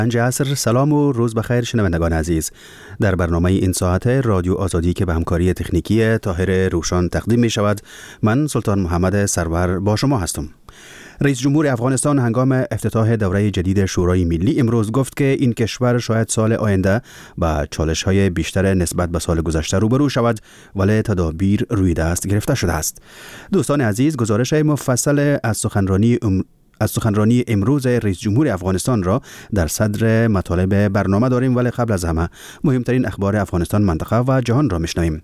5 عصر. سلام و روز بخیر شنوندگان عزیز. در برنامه این ساعت رادیو آزادی که به همکاری تکنیکی طاهر روشان تقدیم می شود، من سلطان محمد سرور با شما هستم. رئیس جمهور افغانستان هنگام افتتاح دوره جدید شورای ملی امروز گفت که این کشور شاید سال آینده با چالش‌های بیشتر نسبت به سال گذشته روبرو شود، ولی تدابیر روی دست گرفته شده است. دوستان عزیز، گزارش مفصل از سخنرانی امروز رئیس جمهور افغانستان را در صدر مطالب برنامه داریم، ولی قبل از همه مهمترین اخبار افغانستان، منطقه و جهان را میشنویم.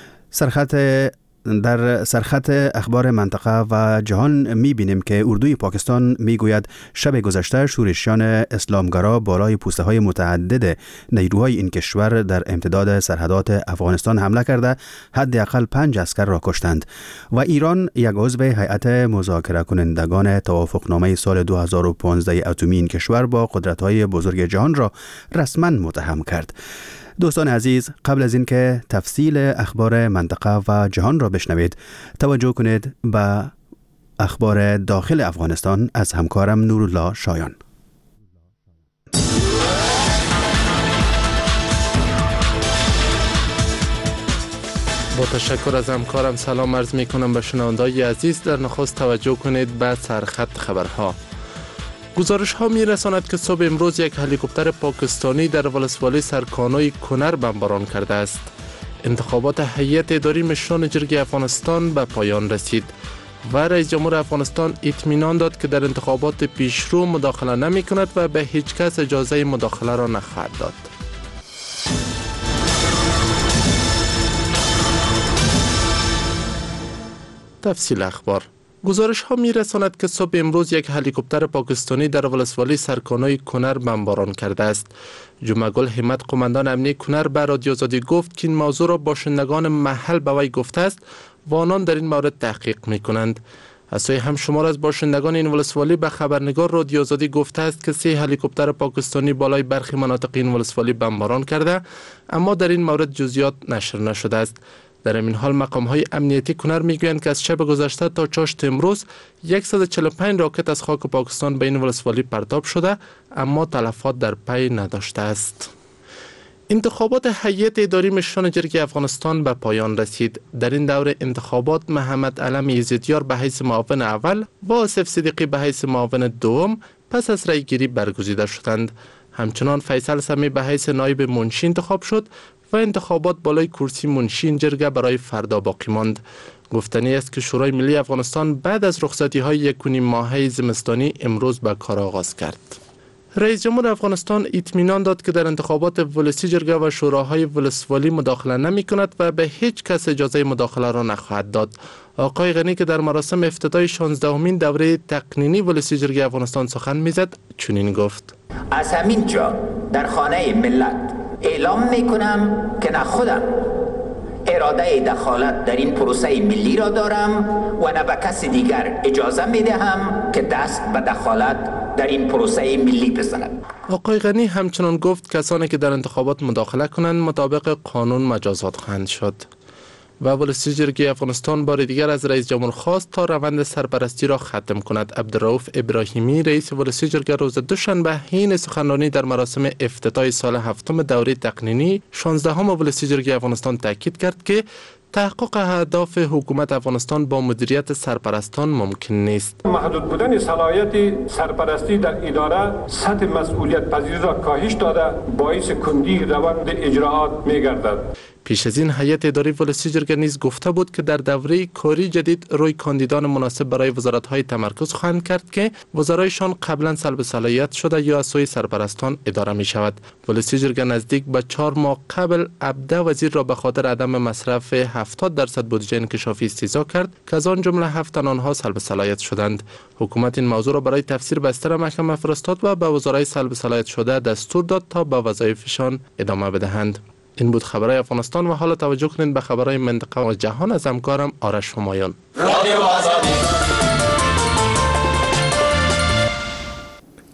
در سرخط اخبار منطقه و جهان می‌بینیم که اردوی پاکستان میگوید شب گذشته شورشیان اسلامگرا بالای پوسته های متعدد نیروهای این کشور در امتداد سرحدات افغانستان حمله کرده حداقل 5 عسکر را کشتند و ایران یک عضو هیئت مذاکره کنندگان توافقنامه سال 2015 اتمی این کشور با قدرت‌های بزرگ جهان را رسما متهم کرد. دوستان عزیز، قبل از اینکه تفصیل اخبار منطقه و جهان را بشنوید، توجه کنید به اخبار داخل افغانستان از همکارم نورالله شایان. با تشکر از همکارم سلام عرض می کنم به شنوندگان عزیز. در نخست توجه کنید به سرخط خبرها. گزارش ها می رساند که صبح امروز یک هلیکوپتر پاکستانی در ولسوالی سرکانوی کنر بمباران کرده است. انتخابات هیئت اداری مشران جرگه افغانستان به پایان رسید و رئیس جمهور افغانستان اطمینان داد که در انتخابات پیشرو مداخله نمی کند و به هیچ کس اجازه مداخله را نخواهد داد. تفصیل اخبار. گزارش ها می رساند که صبح امروز یک هلیکوپتر پاکستانی در ولسوالی سرکانوی کنر بمباران کرده است. جمعگل همت، قماندان امنیه کنر، به رادیو آزادی گفت که این موضوع را باشندگان محل به وی گفته است و آنان در این مورد تحقیق می کنند. از سوی هم شمار از باشندگان این ولسوالی به خبرنگار رادیو آزادی گفته است که 3 هلیکوپتر پاکستانی بالای برخی مناطق این ولسوالی بمباران کرده، اما در این مورد جزئیات نشر نشده است. در این حال مقام‌های امنیتی کنر میگویند که از شب گذشته تا چاشت امروز 145 راکت از خاک پاکستان به این ولسوالی پرتاب شده، اما تلفات در پی نداشته است. انتخابات هیئت اداری مشران جرگه افغانستان به پایان رسید. در این دوره انتخابات محمد علم یزدیار به حیث معاون اول و آصف صدیقی به حیث معاون دوم پس از رای گیری برگزیده شدند. همچنان فیصل سمی به حیث نایب منشی انتخاب شد و انتخابات بالای کرسی منشی این جرگه برای فردا باقی ماند. گفتنی است که شورای ملی افغانستان بعد از رخصتی های 1.5 ماهه زمستانی امروز به کار آغاز کرد. رئیس جمهور افغانستان اطمینان داد که در انتخابات ولسی جرگه و شوراهای ولسوالی مداخله نمی کند و به هیچ کس اجازه مداخله را نخواهد داد. آقای غنی که در مراسم افتتاح 16مین دوره تقنینی ولسی جرگه افغانستان سخن میزد چنین گفت: از همین جا در خانه ملت اعلام میکنم که نه خودم اراده دخالت در این پروسه ملی را دارم و نه به کسی دیگر اجازه میدهم که دست به دخالت در این پروسه ملی بزند. آقای غنی همچنان گفت کسانی که در انتخابات مداخله کنند مطابق قانون مجازات خواهند شد. و ولسی جرگه افغانستان بار دیگر از رئیس جمهور خواست تا روند سرپرستی را ختم کند. عبدالرؤوف ابراهیمی رئیس ولسی جرگه روز دوشنبه حین سخنرانی در مراسم افتتاح سال 7 دوره تقنینی 16 ولسی جرگه افغانستان تاکید کرد که تحقق اهداف حکومت افغانستان با مدیریت سرپرستان ممکن نیست. محدود بودن صلاحیت سرپرستی در اداره سطح مسئولیت پذیری را کاهش داده باعث کندی روند اجراعات می‌گردد. پیش از این هیئت اداری ولسی جرگه نیز گفته بود که در دوره کاری جدید روی کاندیدان مناسب برای وزارت‌های تمرکز خواهند کرد که وزرایشان قبلا سلب صلاحیت شده یا از سوی سرپرستان اداره می شود. ولسی جرگه نزدیک به 4 ماه قبل 17 وزیر را به خاطر عدم مصرف 70% بودجه انکشافی استیضاح کرد که از آن جمله 7 تن آنها سلب صلاحیت شدند. حکومت این موضوع را برای تفسیر بستر محکمه فرستاد و به وزرای سلب صلاحیت شده دستور داد تا به وظایفشان ادامه بدهند. این بود خبرهای افغانستان و حالا توجه کنید به خبرهای منطقه و جهان از همکارم آرش همایون.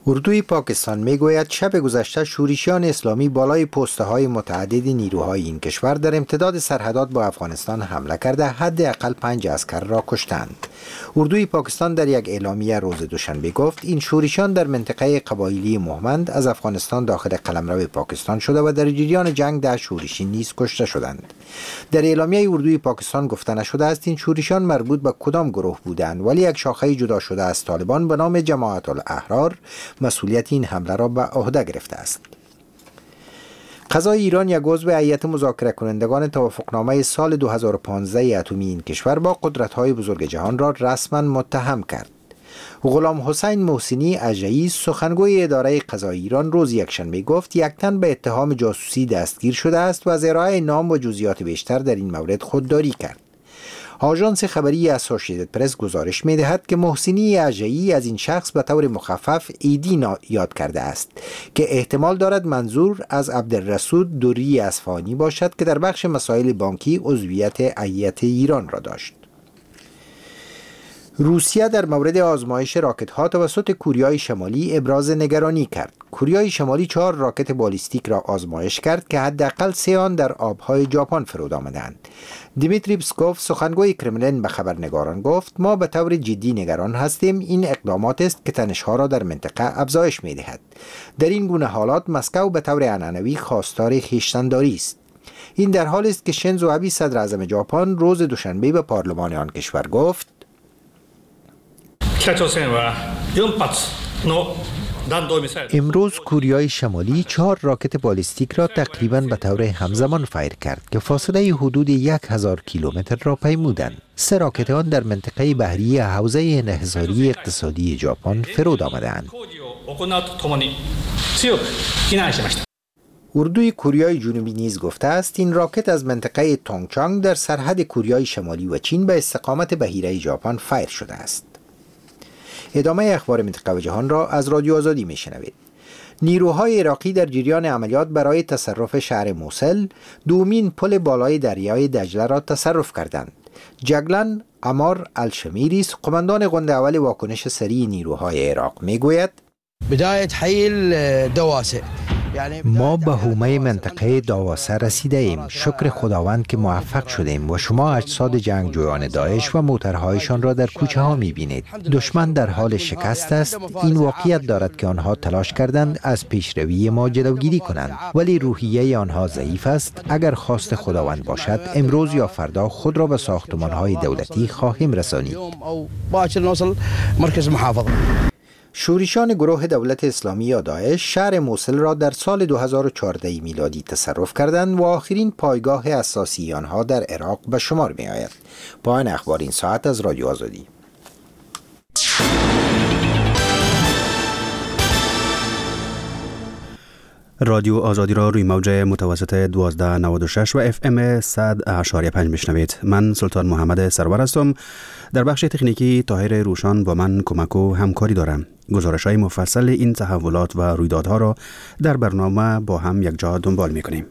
اردوی پاکستان میگوید شب گذشته شورشیان اسلامی بالای پست‌های متعدد نیروهای این کشور در امتداد سرحدات با افغانستان حمله کرده حداقل 5 عسکر را کشتند. اردوی پاکستان در یک اعلامیه روز دوشنبه گفت این شورشیان در منطقه قبایلی مهمند از افغانستان داخل قلمرو پاکستان شده و در جریان جنگ 10 شورشی نیز کشته شدند. در اعلامیه اردوی پاکستان گفته نشده است این شورشیان مربوط به کدام گروه بودند، ولی یک شاخه جدا شده از طالبان به نام جماعت الاحرار مسئولیت این حمله را به عهده گرفته است. قضای ایران یک عضو هیئت مذاکره کنندگان توافقنامه سال 2015 اتمی این کشور با قدرت‌های بزرگ جهان را رسما متهم کرد. غلام حسین محسنی اژه‌ای سخنگوی اداره قضای ایران روز یکشنبه گفت یک تن به اتهام جاسوسی دستگیر شده است و از ارائه نام و جزئیات بیشتر در این مورد خودداری کرد. آژانس خبری اسوسییتد پرس گزارش می‌دهد که محسنی اژه‌ای از این شخص به طور مخفف ایدی یاد کرده است که احتمال دارد منظور از عبدالرسول دوری اصفهانی باشد که در بخش مسائل بانکی عضویت هیئت ایران را داشت. روسیه در مورد آزمایش راکت‌ها توسط کوریای شمالی ابراز نگرانی کرد. کوریای شمالی 4 راکت بالیستیک را آزمایش کرد که حداقل 3 آن در آبهای ژاپن فرود آمدند. دیمیتری پسکوف سخنگوی کرملین به خبرنگاران گفت ما به طور جدی نگران هستیم. این اقدامات است که تنش‌ها را در منطقه افزایش می‌دهد. در این گونه حالات مسکو به طور عنعنوی خواستار خویشتن‌داری است. این در حالی است که شینزو آبه صدر اعظم ژاپن روز دوشنبه به پارلمان آن کشور گفت امروز کوریای شمالی 4 راکت بالیستیک را تقریباً به طور همزمان فایر کرد که فاصله حدود 1000 کیلومتر را پیمودند. 3 راکت آن در منطقه بحری حوزه انحصاری اقتصادی ژاپن فرود آمدند. اردوی کوریای جنوبی نیز گفته است این راکت از منطقه تونگچانگ در سرحد کوریای شمالی و چین به استقامت بحیره ژاپن فایر شده است. ادامه اخبار منطقه و جهان را از رادیو آزادی میشنوید. نیروهای عراقی در جریان عملیات برای تصرف شهر موصل دومین پل بالای دریای دجله را تصرف کردند. جگلن عمار الشمیریس قماندان قند اول واکنش سریع نیروهای عراق میگوید بداية حیل دواسه ما به حومه منطقه داواسه رسیده ایم. شکر خداوند که موفق شدیم و شما اجساد جنگجویان داعش و موترهایشان را در کوچه ها می بینید. دشمن در حال شکست است. این واقعیت دارد که آنها تلاش کردند از پیشروی ما جلوگیری کنند، ولی روحیه آنها ضعیف است. اگر خواست خداوند باشد امروز یا فردا خود را به ساختمان های دولتی خواهیم رسانید. شورشیان گروه دولت اسلامی یا داعش شهر موصل را در سال 2014 میلادی تصرف کردند و آخرین پایگاه اساسی آنها در عراق به شمار می آید. پایان اخبار این ساعت از رادیو آزادی. رادیو آزادی را روی موج متوسط 1296 و FM 100.5 میشنوید. من سلطان محمد سرور هستم. در بخش تکنیکی طاهر روشان با من کمک و همکاری دارم. گزارش‌های مفصل این تحولات و رویدادها را در برنامه با هم یک جا دنبال می‌کنیم.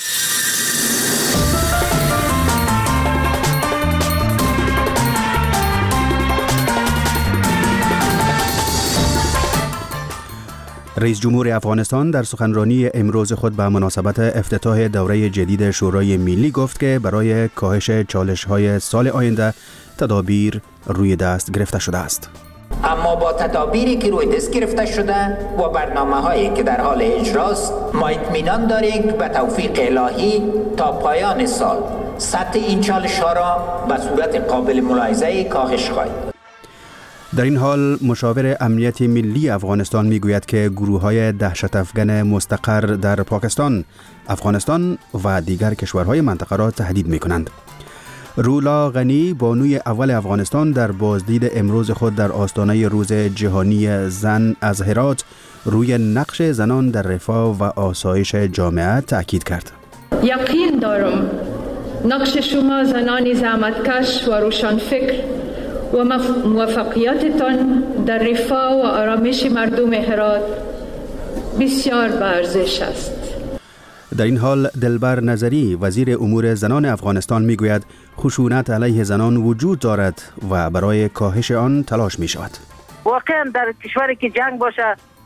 رئیس جمهور افغانستان در سخنرانی امروز خود به مناسبت افتتاح دوره جدید شورای ملی گفت که برای کاهش چالش‌های سال آینده تدابیر روی دست گرفته شده است. اما با تدابیری که روی دست گرفته شده و برنامه‌هایی که در حال اجراست ما اطمینان داریم که به توفیق الهی تا پایان سال سطح این چالش‌ها را به صورت قابل ملاحظه کاهش خواهیم. در این حال مشاور امنیت ملی افغانستان میگوید که گروه‌های دهشت افکن مستقر در پاکستان، افغانستان و دیگر کشورهای منطقه را تهدید می‌کنند. رولا غنی بانوی اول افغانستان در بازدید امروز خود در آستانه روز جهانی زن از هرات روی نقش زنان در رفاه و آسایش جامعه تأکید کرد. یقین دارم نقش شما زنان زحمتکش و روشنفکر و موفقیتتان در رفاه و آرامش مردم هرات بسیار با ارزش است. در این حال دلبر نظری وزیر امور زنان افغانستان میگوید خشونت علیه زنان وجود دارد و برای کاهش آن تلاش می شود. واقعا در کشوری که جنگ باشه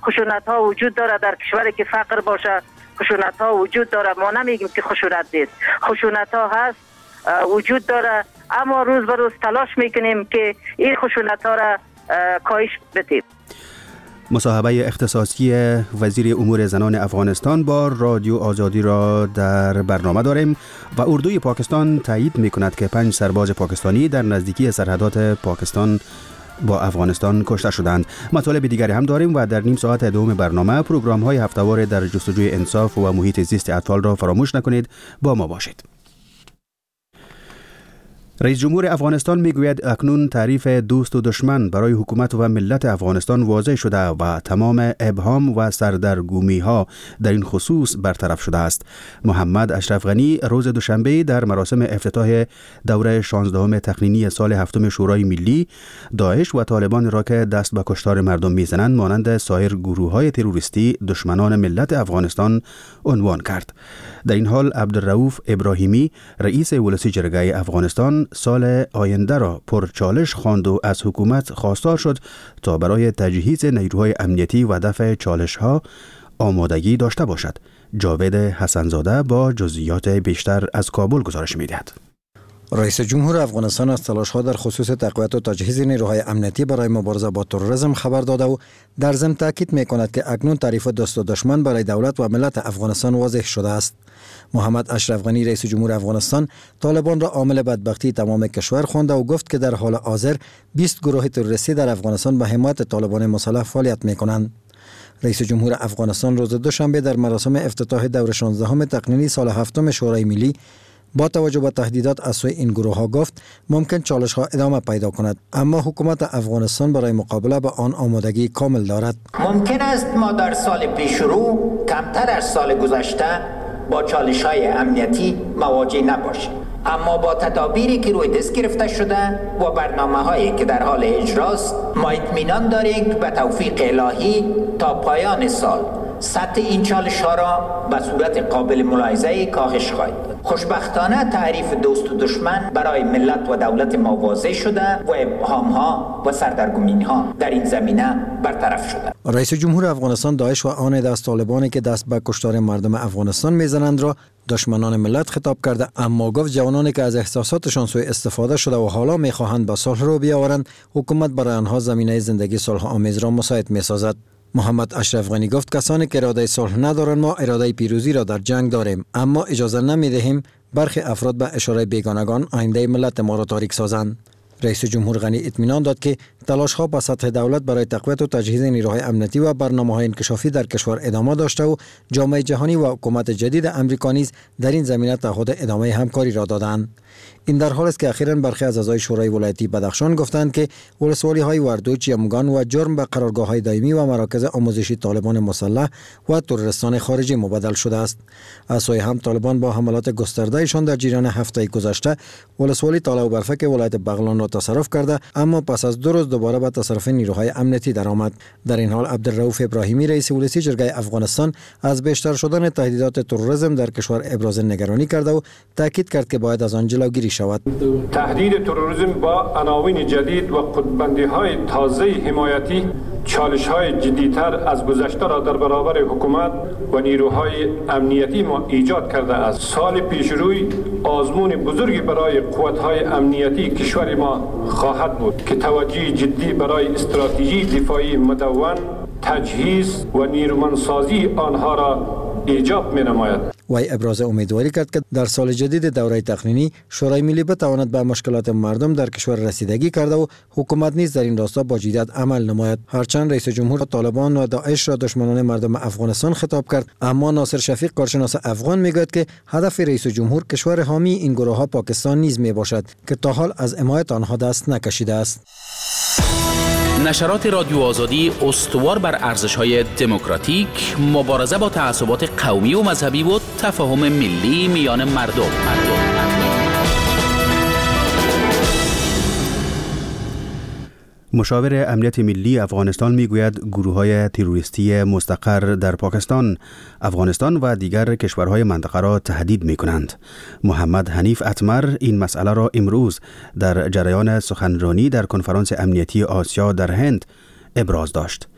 خشونت ها وجود داره در کشوری که فقر باشه، خشونت ها وجود داره. ما نمیگیم که خشونت نیست، خشونت ها هست، وجود داره، اما روز به روز تلاش میکنیم که این خشونت ها را کاهش بدیم. مصاحبه اختصاصی وزیر امور زنان افغانستان با رادیو آزادی را در برنامه داریم و اردوی پاکستان تایید میکند که 5 سرباز پاکستانی در نزدیکی سرحدات پاکستان با افغانستان کشته شدند. مطالب دیگری هم داریم و در نیم ساعت دوم برنامه پروگرام های هفته‌وار در جستجوی انصاف و محیط زیست اطفال را فراموش نکنید. با ما باشید. رئیس جمهور افغانستان میگوید اکنون تعریف دوست و دشمن برای حکومت و ملت افغانستان واضح شده و تمام ابهام و سردرگمی ها در این خصوص برطرف شده است. محمد اشرف غنی روز دوشنبه در مراسم افتتاح دوره 16 تقنینی سال 7 شورای ملی داعش و طالبان را که دست به کشتار مردم میزنند مانند سایر گروه‌های تروریستی دشمنان ملت افغانستان عنوان کرد. در این حال عبدالرؤوف ابراهیمی رئیس ولسی جرگه افغانستان سال آینده را پرچالش خواند و از حکومت خواستار شد تا برای تجهیز نیروهای امنیتی و دفع چالش‌ها آمادگی داشته باشد. جاوید حسنزاده با جزئیات بیشتر از کابل گزارش می‌دهد. رئیس جمهور افغانستان از تلاش‌ها در خصوص تقویت و تجهیز نیروهای امنیتی برای مبارزه با تروریسم خبر داده و در ضمن تاکید می‌کند که اکنون تعریف دوست و دشمن برای دولت و ملت افغانستان واضح شده است. محمد اشرف غنی رئیس جمهور افغانستان طالبان را عامل بدبختی تمام کشور خوانده و گفت که در حال حاضر 20 گروه تروریستی در افغانستان به حمایت طالبان مسلح فعالیت می‌کنند. رئیس جمهور افغانستان روز دوشنبه در مراسم افتتاح دوره 16 تقنینی سال 7 شورای ملی با توجه به تهدیدات از سوی این گروه ها گفت ممکن چالش ها ادامه پیدا کند، اما حکومت افغانستان برای مقابله با آن آمادگی کامل دارد. ممکن است ما در سال پیشرو کمتر از سال گذشته با چالش های امنیتی مواجه نباشیم، اما با تدابیری که روی دست گرفته شده و برنامه هایی که در حال اجراست ما اطمینان داریم که به توفیق الهی تا پایان سال سطح این چالش ها را به صورت قابل ملاحظه کاهش خواهد داد. خوشبختانه تعریف دوست و دشمن برای ملت و دولت ما واضح شده و ابهام ها و سردرگمی ها در این زمینه برطرف شده. رئیس جمهور افغانستان داعش و آن دست طالبانی که دست به کشتار مردم افغانستان میزنند را دشمنان ملت خطاب کرده، اما گفت جوانانی که از احساساتشان سوء استفاده شده و حالا میخواهند به صلح رو بیاورند، حکومت برای آنها زمینه زندگی صلح آمیز را مساعد میسازد. محمد اشرف غنی گفت کسانی که اراده صلح ندارند ما اراده پیروزی را در جنگ داریم، اما اجازه نمیدهیم برخی افراد به اشاره بیگانگان آینده ملت ما را تاریک سازند. رئیس جمهور غنی اطمینان داد که تلاش‌ها به سطح دولت برای تقویت و تجهیز نیروهای امنیتی و برنامه‌های انکشافی در کشور ادامه داشته و جامعه جهانی و حکومت جدید آمریکا نیز در این زمینه تعهد ادامه همکاری را دادند. این در حالی است که اخیراً برخی از اعضای شورای ولایتی بدخشان گفتند که ولسوالی‌های وردوچ، یمگان و جرم به قرارگاه‌های دائمی و مراکز آموزشی طالبان مسلح و تروریستان خارجی مبدل شده است. از سوی هم طالبان با حملات گسترده‌شان در جریان هفته گذشته ولسوالی طالع و برفک ولایت بغلان را تصرف کرده، اما پس از 2 روز دوباره به تصرف نیروهای امنیتی درآمد. در این حال عبدالرؤوف ابراهیمی رئیس ولسی جرگه افغانستان از بیشتر شدن تهدیدات تروریسم در کشور ابراز نگرانی کرده و تاکید کرد که باید از آن جلوگیری شود. تهدید تروریسم با عناوین جدید و خودبندی‌های تازه حمایتی چالش‌های جدی‌تر از گذشته را در برابر حکومت و نیروهای امنیتی ما ایجاد کرده است. سال پیشروی آزمون بزرگی برای قوت‌های امنیتی کشور ما خواهد بود که توجه جدی برای استراتژی دفاعی مدون، تجهیز و نیرومندسازی آنها را ایجاب می‌نماید. وی ابراز امیدواری کرد که در سال جدید دوره تقنینی شورای ملی بتواند به مشکلات مردم در کشور رسیدگی کرده و حکومت نیز در این راستا با جدیت عمل نماید. هرچند رئیس جمهور طالبان و داعش را دشمنان مردم افغانستان خطاب کرد، اما ناصر شفیق کارشناس افغان میگوید که هدف رئیس جمهور کشور حامی این گروه‌ها پاکستان نیز میباشد که تا حال از حمایت آنها دست نکشیده است. نشرات رادیو آزادی استوار بر ارزش‌های دموکراتیک، مبارزه با تعصبات قومی و مذهبی و تفاهم ملی میان مردم. مشاور امنیت ملی افغانستان میگوید گروه‌های تروریستی مستقر در پاکستان، افغانستان و دیگر کشورهای منطقه را تهدید می‌کنند. محمد حنیف اتمر این مسئله را امروز در جریان سخنرانی در کنفرانس امنیتی آسیا در هند ابراز داشت.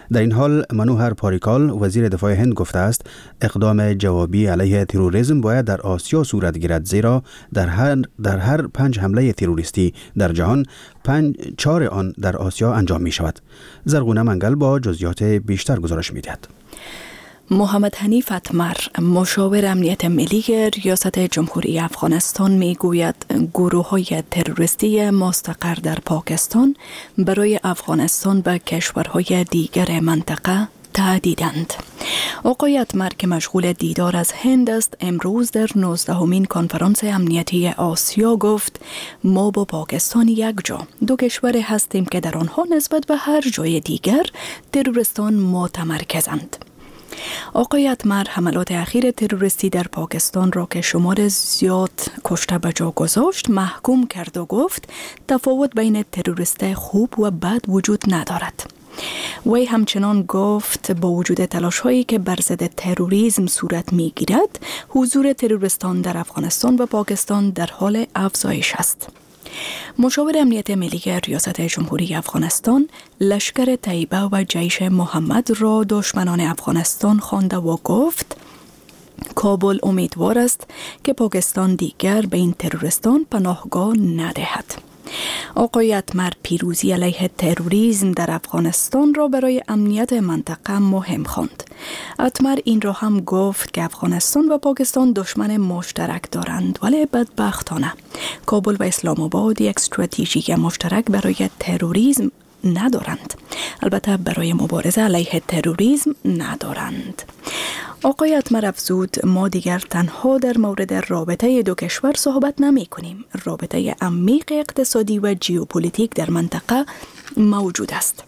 در این حال منوهر پاریکال وزیر دفاع هند گفته است اقدام جوابی علیه تروریسم باید در آسیا صورت گیرد، زیرا در هر 5 حمله تروریستی در جهان 4 آن در آسیا انجام می شود. زرغونه منگل با جزئیات بیشتر گزارش می دهد. محمد حنیف اتمر مشاور امنیت ملی ریاست جمهوری افغانستان می گوید گروه‌های تروریستی مستقر در پاکستان برای افغانستان و کشورهای دیگر منطقه تهدیدند. آقای اتمر که مشغول دیدار از هند است امروز در 19مین کنفرانس امنیتی آسیا گفت ما با پاکستان یک جا 2 کشور هستیم که در آنها نسبت به هر جای دیگر تروریستان متمرکزند. آقای اتمر حملات اخیر تروریستی در پاکستان را که شمار زیاد کشته به جا گذاشت محکوم کرد و گفت تفاوت بین تروریست خوب و بد وجود ندارد. وی همچنان گفت با وجود تلاش هایی که بر ضد تروریسم صورت می گیرد حضور تروریستان در افغانستان و پاکستان در حال افزایش است. مشاور امنیت ملی ریاست جمهوری افغانستان لشکر طیبه و جیش محمد را دشمنان افغانستان خوانده و گفت کابل امیدوار است که پاکستان دیگر به این تروریستان پناهگاه ندهد. آقای اتمر پیروزی علیه تروریسم در افغانستان را برای امنیت منطقه مهم خواند. اتمر این را هم گفت که افغانستان و پاکستان دشمن مشترک دارند، ولی بدبختانه کابل و اسلام آباد یک استراتژی مشترک برای تروریسم ندارند. البته برای مبارزه علیه تروریسم ندارند. آقای اتمر افزود ما دیگر تنها در مورد رابطه 2 کشور صحبت نمی کنیم. رابطه عمیق اقتصادی و ژئوپلیتیک در منطقه موجود است.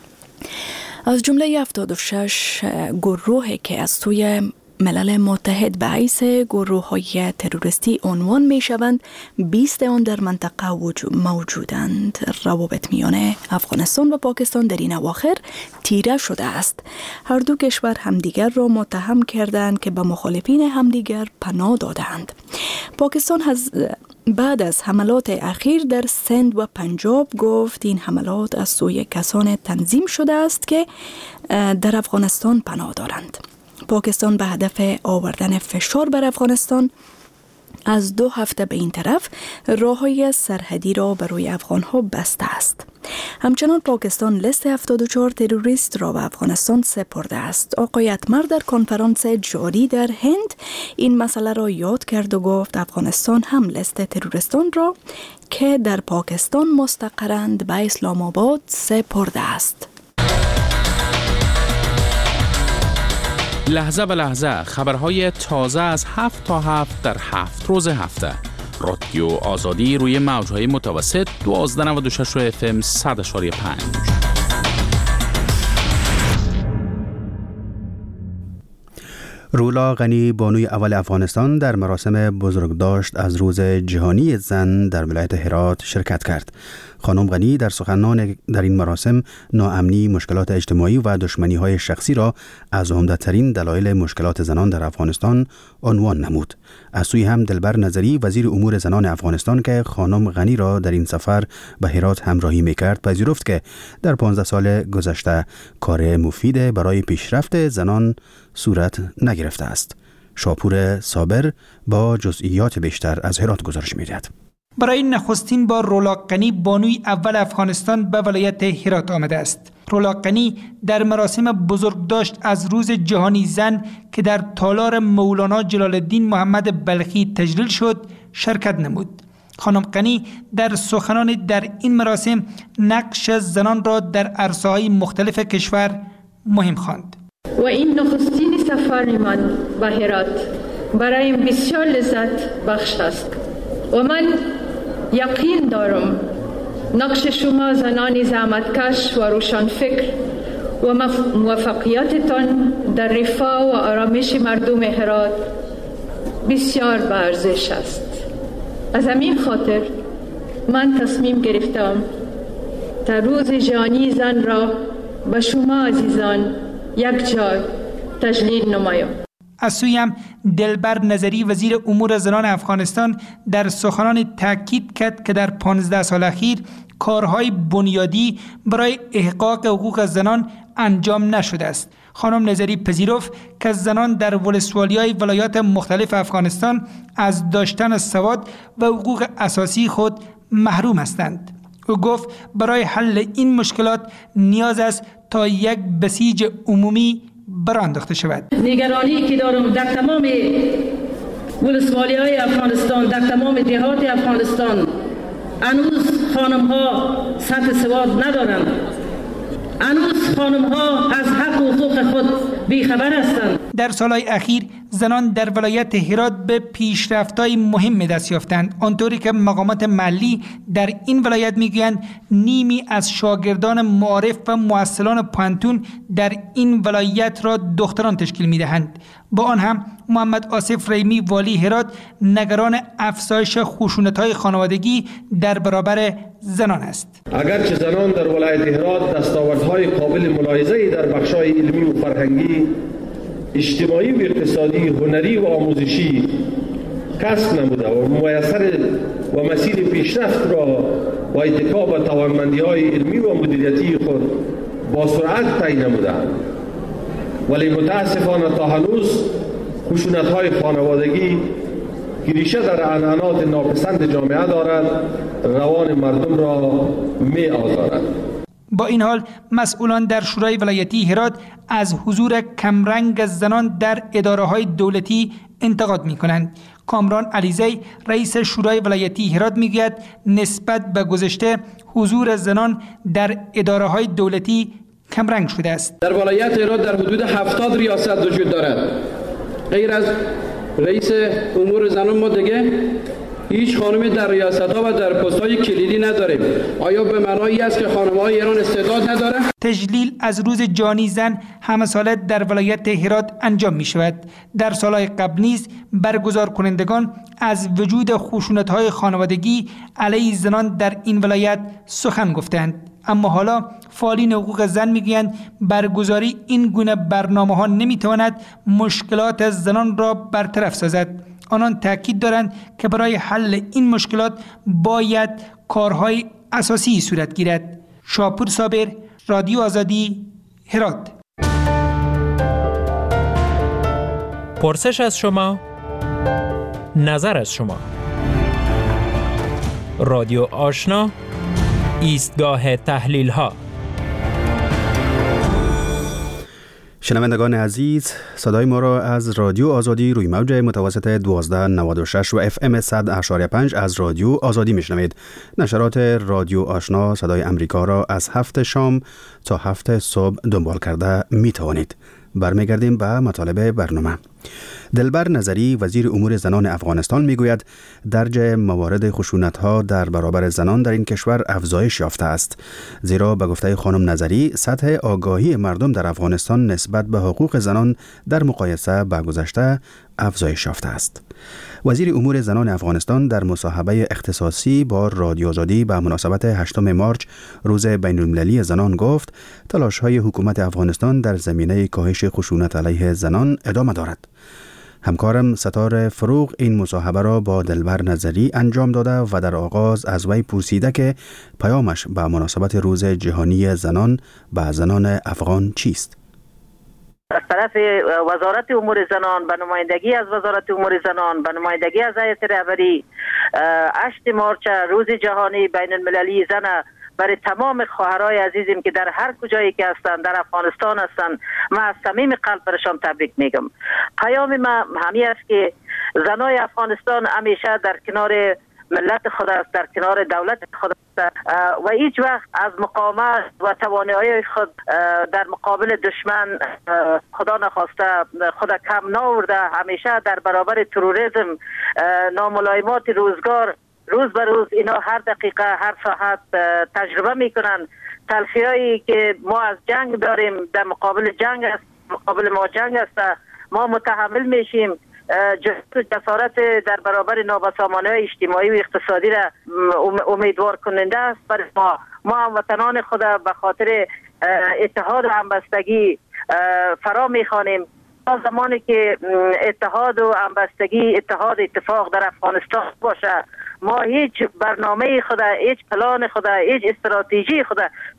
از جمله 76 گروهی که از سوی ملل متحد به حیث گروه‌های تروریستی عنوان می‌شوند 20 آن در منطقه موجودند. روابط میان افغانستان و پاکستان در این اواخر تیره شده است. هر 2 کشور همدیگر را متهم کردند که به مخالفین همدیگر پناه دادند. پاکستان بعد از حملات اخیر در سند و پنجاب گفت این حملات از سوی کسان تنظیم شده است که در افغانستان پناه دارند. پاکستان به هدف آوردن فشار بر افغانستان از 2 هفته به این طرف راههای سرحدی را برای افغانها بسته است. همچنان پاکستان لیست 74 تروریست را به افغانستان سپرده است. آقای اتمر در کنفرانس جاری در هند این مسئله را یاد کرد و گفت افغانستان هم لیست تروریستان را که در پاکستان مستقرند به اسلام آباد سپرده است. لحظه به لحظه خبرهای تازه از 7 تا 7 در 7 روز هفته. رادیو آزادی روی موجهای متوسط 1296 FM 100.5. رولا غنی بانوی اول افغانستان در مراسم بزرگداشت از روز جهانی زن در ولایت هرات شرکت کرد. خانم غنی در سخنان در این مراسم ناامنی، مشکلات اجتماعی و دشمنی‌های شخصی را از عمده‌ترین دلایل مشکلات زنان در افغانستان عنوان نمود. از سوی هم دلبر نظری وزیر امور زنان افغانستان که خانم غنی را در این سفر به هرات همراهی می‌کرد پذیرفت که در 15 سال گذشته کار مفید برای پیشرفت زنان صورت نگرفته است. شاپور صابر با جزئیات بیشتر از هرات گزارش می‌دهد. برای نخستین بار رولا غنی بانوی اول افغانستان به ولایت هرات آمده است. رولا غنی در مراسم بزرگداشت از روز جهانی زن که در تالار مولانا جلال الدین محمد بلخی تجلیل شد شرکت نمود. خانم غنی در سخنان در این مراسم نقش زنان را در عرصه‌های مختلف کشور مهم خواند. و این نخستین سفر من به هرات برایم بسیار لذت بخش است و من یقین دارم نقش شما زنان زحمتکش و روشنفکر و موفقیتتان در رفاه و آرامش مردم هرات بسیار با ارزش است. از همین خاطر من تصمیم گرفتم تا روز جهانی زن را به شما عزیزان یک جای تجلیل نمایم. از سوی هم دلبر نظری وزیر امور زنان افغانستان در سخنان تاکید کرد که در 15 سال اخیر کارهای بنیادی برای احقاق حقوق زنان انجام نشده است. خانم نظری پذیرفت که زنان در ولسوالی‌های ولایات مختلف افغانستان از داشتن سواد و حقوق اساسی خود محروم هستند. او گفت برای حل این مشکلات نیاز است تا یک بسیج عمومی برانداخته شود. نگرانی که دارم در تمام ولسوالی‌های افغانستان، در تمام دهات افغانستان هنوز خانم‌ها سطح سواد ندارند. هنوز خانم‌ها از حق و حقوق خود بیخبر هستند. در سالهای اخیر زنان در ولایت هرات به پیشرفت‌های مهم دست یافتند، آنطوری که مقامات محلی در این ولایت میگویند نیمی از شاگردان معارف و مؤصلان پانتون در این ولایت را دختران تشکیل میدهند. با آن هم محمد آصف ریمی والی هرات نگران افزایش خشونت‌های خانوادگی در برابر زنان است. اگرچه زنان در ولایت هرات دستاوردهای قابل ملاحظه‌ای در بخش‌های علمی و فرهنگی، اجتماعی و اقتصادی، هنری و آموزشی کسب نموده و میسر و مسیر پیشرفت را با اتکا به توانمندی‌های علمی و مدیریتی خود با سرعت طی نموده‌اند، ولی متاسفانه تا هنوز خشونت‌های خانوادگی که ریشه در عنعنات ناپسند جامعه دارد، روان مردم را می آزارد. با این حال مسئولان در شورای ولایتی هرات از حضور کمرنگ زنان در اداره‌های دولتی انتقاد می‌کنند. کامران علیزی رئیس شورای ولایتی هرات میگوید نسبت به گذشته حضور زنان در اداره‌های دولتی کمرنگ شده است. در ولایت هرات در حدود 70 ریاست وجود دارد. غیر از رئیس امور زنان ما دیگه هیچ خانمی در ریاست‌ها و در پست‌های کلیدی نداریم. آیا به معنایی است که خانم‌های ایران استعداد ندارند؟ تجلیل از روز جهانی زن همه ساله در ولایت هرات انجام می شود. در سالهای قبل نیز برگزار کنندگان از وجود خشونت‌های خانوادگی علیه زنان در این ولایت سخن گفتند. اما حالا فعالین حقوق زن میگویند برگزاری این گونه برنامه‌ها نمی‌تواند مشکلات زنان را برطرف سازد. آنان تاکید دارند که برای حل این مشکلات باید کارهای اساسی صورت گیرد. شاپور صابر، رادیو آزادی، هرات. پرسش از شما، نظر از شما. رادیو آشنا، ایستگاه تحلیل ها. شنوندگان عزیز، صدای ما را از رادیو آزادی روی موج متوسط 1296 و FM 100.5 از رادیو آزادی میشنوید. نشرات رادیو آشنا صدای امریکا را از 7 شام تا 7 صبح دنبال کرده می توانید. برمیگردیم به مطالب برنامه. دلبر نظری وزیر امور زنان افغانستان میگوید درجه موارد خشونت‌ها در برابر زنان در این کشور افزایش یافته است، زیرا به گفته خانم نظری سطح آگاهی مردم در افغانستان نسبت به حقوق زنان در مقایسه با گذشته افزایش یافته است. وزیر امور زنان افغانستان در مصاحبه اختصاصی با رادیو آزادی به مناسبت 8 مارچ روز بین‌المللی زنان گفت تلاش‌های حکومت افغانستان در زمینه کاهش خشونت علیه زنان ادامه دارد. همکارم ستار فروغ این مصاحبه را با دلبر نظری انجام داده و در آغاز از وی پرسیده که پیامش به مناسبت روز جهانی زنان به زنان افغان چیست؟ از طرف وزارت امور زنان به نمایندگی از وزارت امور زنان به نمایندگی از هیئت رهبری 8 مارچ روز جهانی بین المللی زن برای تمام خواهرای عزیزیم که در هر کجایی که هستند در افغانستان هستند من از صمیم قلب برشان تبریک میگم. پیام من همین است که زنای افغانستان همیشه در کنار ملت خود است، در کنار دولت خود است و هیچ وقت از مقاومت و توانایی خود در مقابل دشمن خدا نخواسته خود کم نآورده. همیشه در برابر تروریسم، ناملایمات روزگار روز به روز اینا هر دقیقه هر ساعت تجربه میکنن. تلخی‌هایی که ما از جنگ داریم در مقابل جنگ است، مقابل ما جنگ است، ما متحمل میشیم. جسارت در برابر نابسامانی‌های اجتماعی و اقتصادی را امیدوار کننده است برای ما هموطنان خود به خاطر اتحاد و همبستگی فرا میخوانیم. زمانی که اتحاد و همبستگی، اتحاد اتفاق در افغانستان باشه، ما هیچ برنامه خدا، هیچ پلان خدا، هیچ استراتژی خدا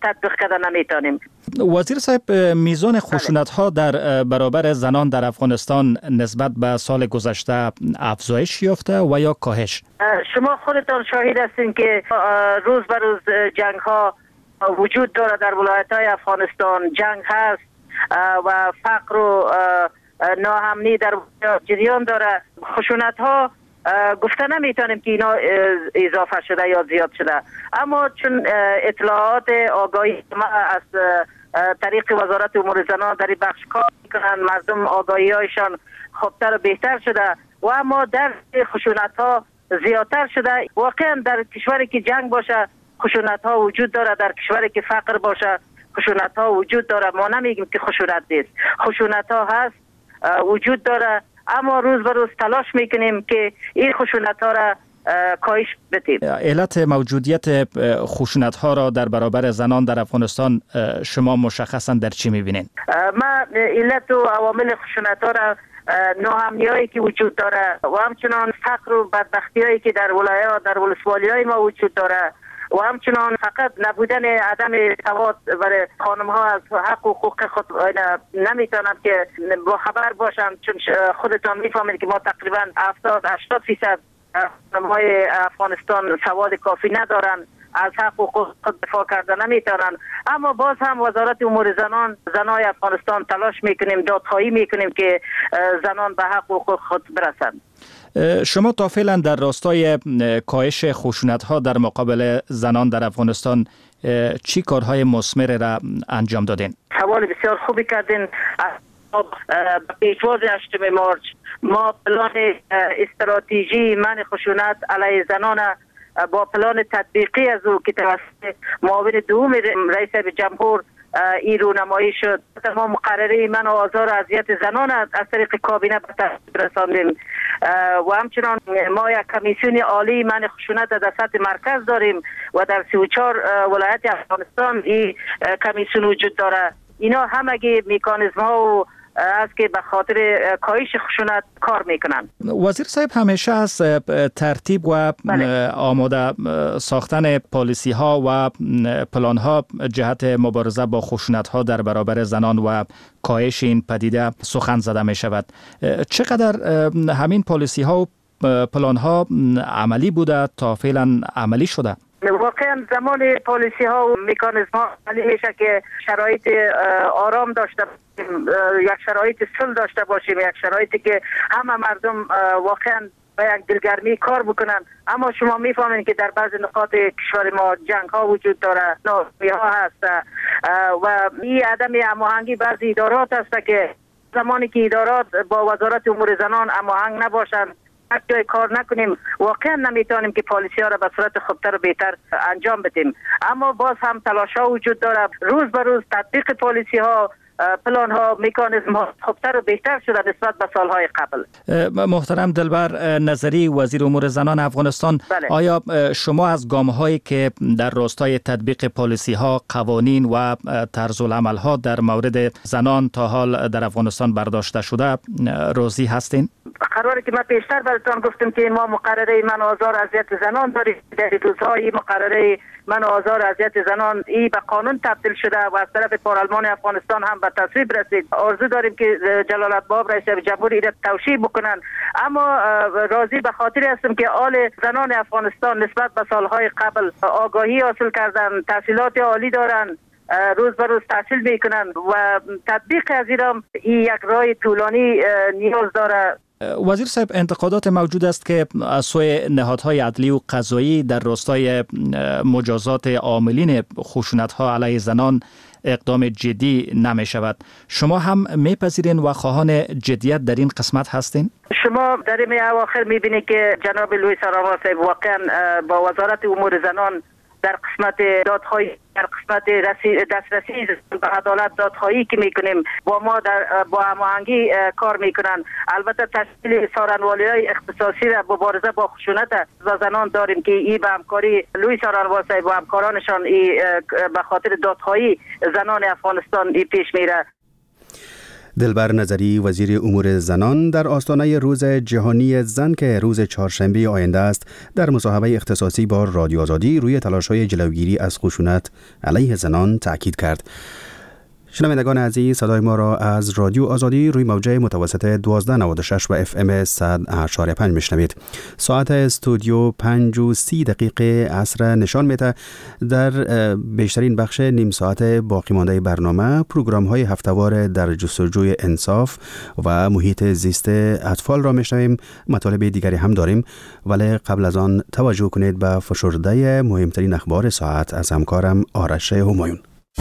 تطبیق کردن نمیتونیم. وزیر صاحب، میزان خشونت ها در برابر زنان در افغانستان نسبت به سال گذشته افزایش یافته و یا کاهش؟ شما خودتان شاهد هستین که روز به روز جنگ ها وجود داره در ولایت های افغانستان. جنگ هست و فقر و ناامنی در جریان داره. خشونت ها گفته نمیتونیم که اینا اضافه شده یا زیاد شده، اما چون اطلاعات آگاهی ما از طریق وزارت امور زنان در این بخش کار میکنن، مردم آگاهی هایشان خوبتر و بهتر شده و اما در خشونت ها زیادتر شده. واقعا در کشوری که جنگ باشه خشونت ها وجود داره، در کشوری که فقر باشه خشونت ها وجود داره. ما نمیگیم که خشونت نیست، خشونت ها هست، وجود داره، اما روز به روز تلاش میکنیم که این خشونت ها را کاهش بدیم. علت موجودیت خشونت ها را در برابر زنان در افغانستان شما مشخصا در چی میبینید؟ ما علت و عوامل خشونت ها را ناامنی هایی که وجود داره و همچنان فقر و بدبختی هایی که در ولایات در ولسوالی های ما وجود داره و همچنان فقط نبودن عدم سواد برای خانم ها از حق و حقوق خود نمیتونن که با خبر باشن، چون خودتان میفهمید که ما تقریبا 70-80% خانم های افغانستان سواد کافی ندارن، از حق و حقوق خود دفاع کردن نمیتونن. اما باز هم وزارت امور زنای افغانستان تلاش میکنیم، دادخواهی میکنیم که زنان به حق و حقوق خود برسند. شما تا فعلا در راستای کاهش خشونت ها در مقابل زنان در افغانستان چی کارهای مثمر را انجام دادین؟ سوال بسیار خوبی کردین. به پیشواز 8 مارچ ما پلان استراتژی منع خشونت علیه زنان با پلان تطبیقی از او که توسط معاون دوم رئیس جمهور این رونمایی شد، تمام مقرره منع و آزار و اذیت زنان از طریق کابینه به تصویب رساندیم و همچنان ما یک کمیسیون عالی منع خشونت در سطح مرکز داریم و در 34 ولایت افغانستان این کمیسیون وجود داره. اینا همگی میکانیزم ها و است که به خاطر کاهش خشونت کار میکنن. وزیر صاحب، همیشه از ترتیب و آماده ساختن پالیسی ها و پلان ها جهت مبارزه با خشونت ها در برابر زنان و کاهش این پدیده سخن زده می شود. چقدر همین پالیسی ها و پلان ها عملی بوده تا فعلا عملی شده؟ واقعا زمان پالیسی ها و میکانیزم ها عملی میشه که شرایط آرام داشته باشیم، یک شرایط صلح داشته باشیم، یک شرایطی که همه مردم واقعا به یک دلگرمی کار بکنن. اما شما میفهمید که در بعضی نقاط کشور ما جنگ ها وجود داره، ناامنی ها هست و این عدم هماهنگی بعضی ادارات هست که زمانی که ادارات با وزارت امور زنان هماهنگ نباشند، هر جای کار نکنیم، واقعا نمیتونیم که پالیسی ها را به صورت خوبتر و بهتر انجام بدیم. اما باز هم تلاش ها وجود داره، روز به روز تطبیق پالیسی ها، پلان ها، میکانیزم ها خوبتر و بهتر شده نسبت به سالهای قبل. محترم دلبر نظری، وزیر امور زنان افغانستان، بله. آیا شما از گام هایی که در راستای تطبیق پالیسی ها، قوانین و طرز العمل ها در مورد زنان تا حال در افغانستان برداشته شده راضی هستین؟ قراره که من پیشتر براتون گفتم که ما مقرره منع و آزار اذیت زنان داریم. در روزهای مقرره منع و آزار اذیت زنان ای به قانون تبدیل شده و از طرف پارلمان افغانستان هم به تصویب رسید. آرزو داریم که جلال الباب رئیس جمهور ایران توشیح بکنن. اما راضی به خاطر هستم که آل زنان افغانستان نسبت به سالهای قبل آگاهی حاصل کردن، تحصیلات عالی دارن، روز به روز تحصیل میکنن و تطبیق از این یک راه طولانی نیاز داره. وزیر صاحب، انتقادات موجود است که از سوی نهادهای عدلی و قضایی در راستای مجازات عاملین خشونت‌ها علیه زنان اقدام جدی نمی شود. شما هم میپذیرین و خواهان جدیت در این قسمت هستین؟ شما در این اواخر میبینید که جناب لوئیس آرامو صاحب واقعا با وزارت امور زنان در قسمت دادخواهی، در قسمت دسترسی به عدالت دادخواهی که میکنیم با ما با هماهنگی کار میکنن. البته تشکیل سارنوالی‌های اختصاصی را مبارزه با خشونت و زنان داریم که این به همکاری لوئیس آرامو صاحب و همکارانشان به خاطر دادخواهی زنان افغانستان پیش میره. دلبر نظری وزیر امور زنان در آستانه روز جهانی زن که روز چهارشنبه آینده است در مصاحبه اختصاصی با رادیو آزادی روی تلاش‌های جلوگیری از خشونت علیه زنان تاکید کرد. شنوندگان عزیز، صدای ما را از رادیو آزادی روی موجه متوسط 1296 و FM 100.5 میشنوید. ساعت استودیو 5:30 عصر نشان میده در بیشترین بخش نیم ساعت باقی مانده برنامه پروگرام‌های هفته‌وار در جستجوی انصاف و محیط زیست اطفال را میشنویم. مطالب دیگری هم داریم، ولی قبل از آن توجه کنید به فشرده مهمترین اخبار ساعت از همکارم آرش همایون.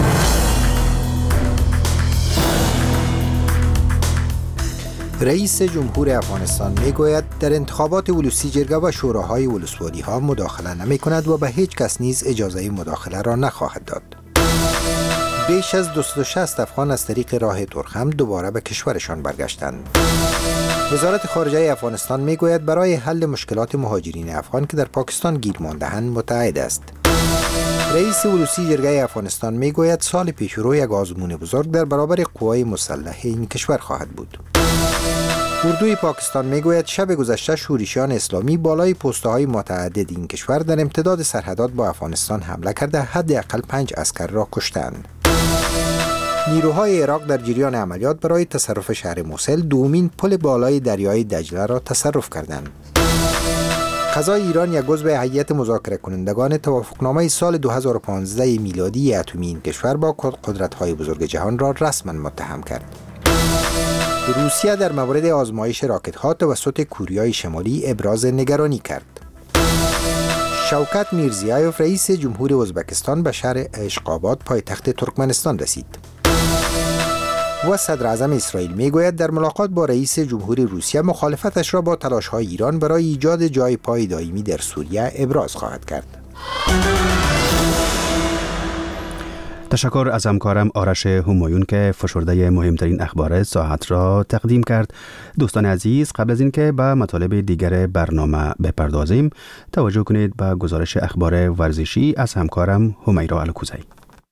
رئیس جمهور افغانستان میگوید در انتخابات ولوسی جرگه و شوراهای ولسوالی ها مداخله نمی کند و به هیچ کس نیز اجازه مداخله را نخواهد داد. بیش از 260 افغان از طریق راه ترخم دوباره به کشورشان برگشتند. وزارت خارجه افغانستان میگوید برای حل مشکلات مهاجرین افغان که در پاکستان گیر مانده‌اند متعهد است. رئیس ولوسی جرگه افغانستان میگوید سال پیشرو یک آزمون بزرگ در برابر قوای مسلح این کشور خواهد بود. اردوی پاکستان میگوید شب گذشته شورشیان اسلامی بالای پست‌های متعدد این کشور در امتداد سرحدات با افغانستان حمله کرده حداقل 5 عسکر را کشتند. نیروهای عراق در جریان عملیات برای تصرف شهر موصل دومین پل بالای دریای دجله را تصرف کردند. قضای ایران یک عضو هیئت مذاکره کنندگان توافقنامه سال 2015 میلادی اتمی این کشور با قدرت‌های بزرگ جهان را رسما متهم کرد. روسیه در مورد آزمایش راکت‌ها توسط کوریای شمالی ابراز نگرانی کرد. شوکت میرزیایوف رئیس جمهور ازبکستان به شهر اشقاباد پایتخت ترکمنستان رسید. و صدر اعظم اسرائیل میگوید در ملاقات با رئیس جمهور روسیه مخالفتش را با تلاش‌های ایران برای ایجاد جای پای دائمی در سوریه ابراز خواهد کرد. تشکر از همکارم آرش همایون که فشرده مهمترین اخبار ساعت را تقدیم کرد. دوستان عزیز، قبل از اینکه به مطالب دیگر برنامه بپردازیم، توجه کنید به گزارش اخبار ورزشی از همکارم همیرا الکوزی.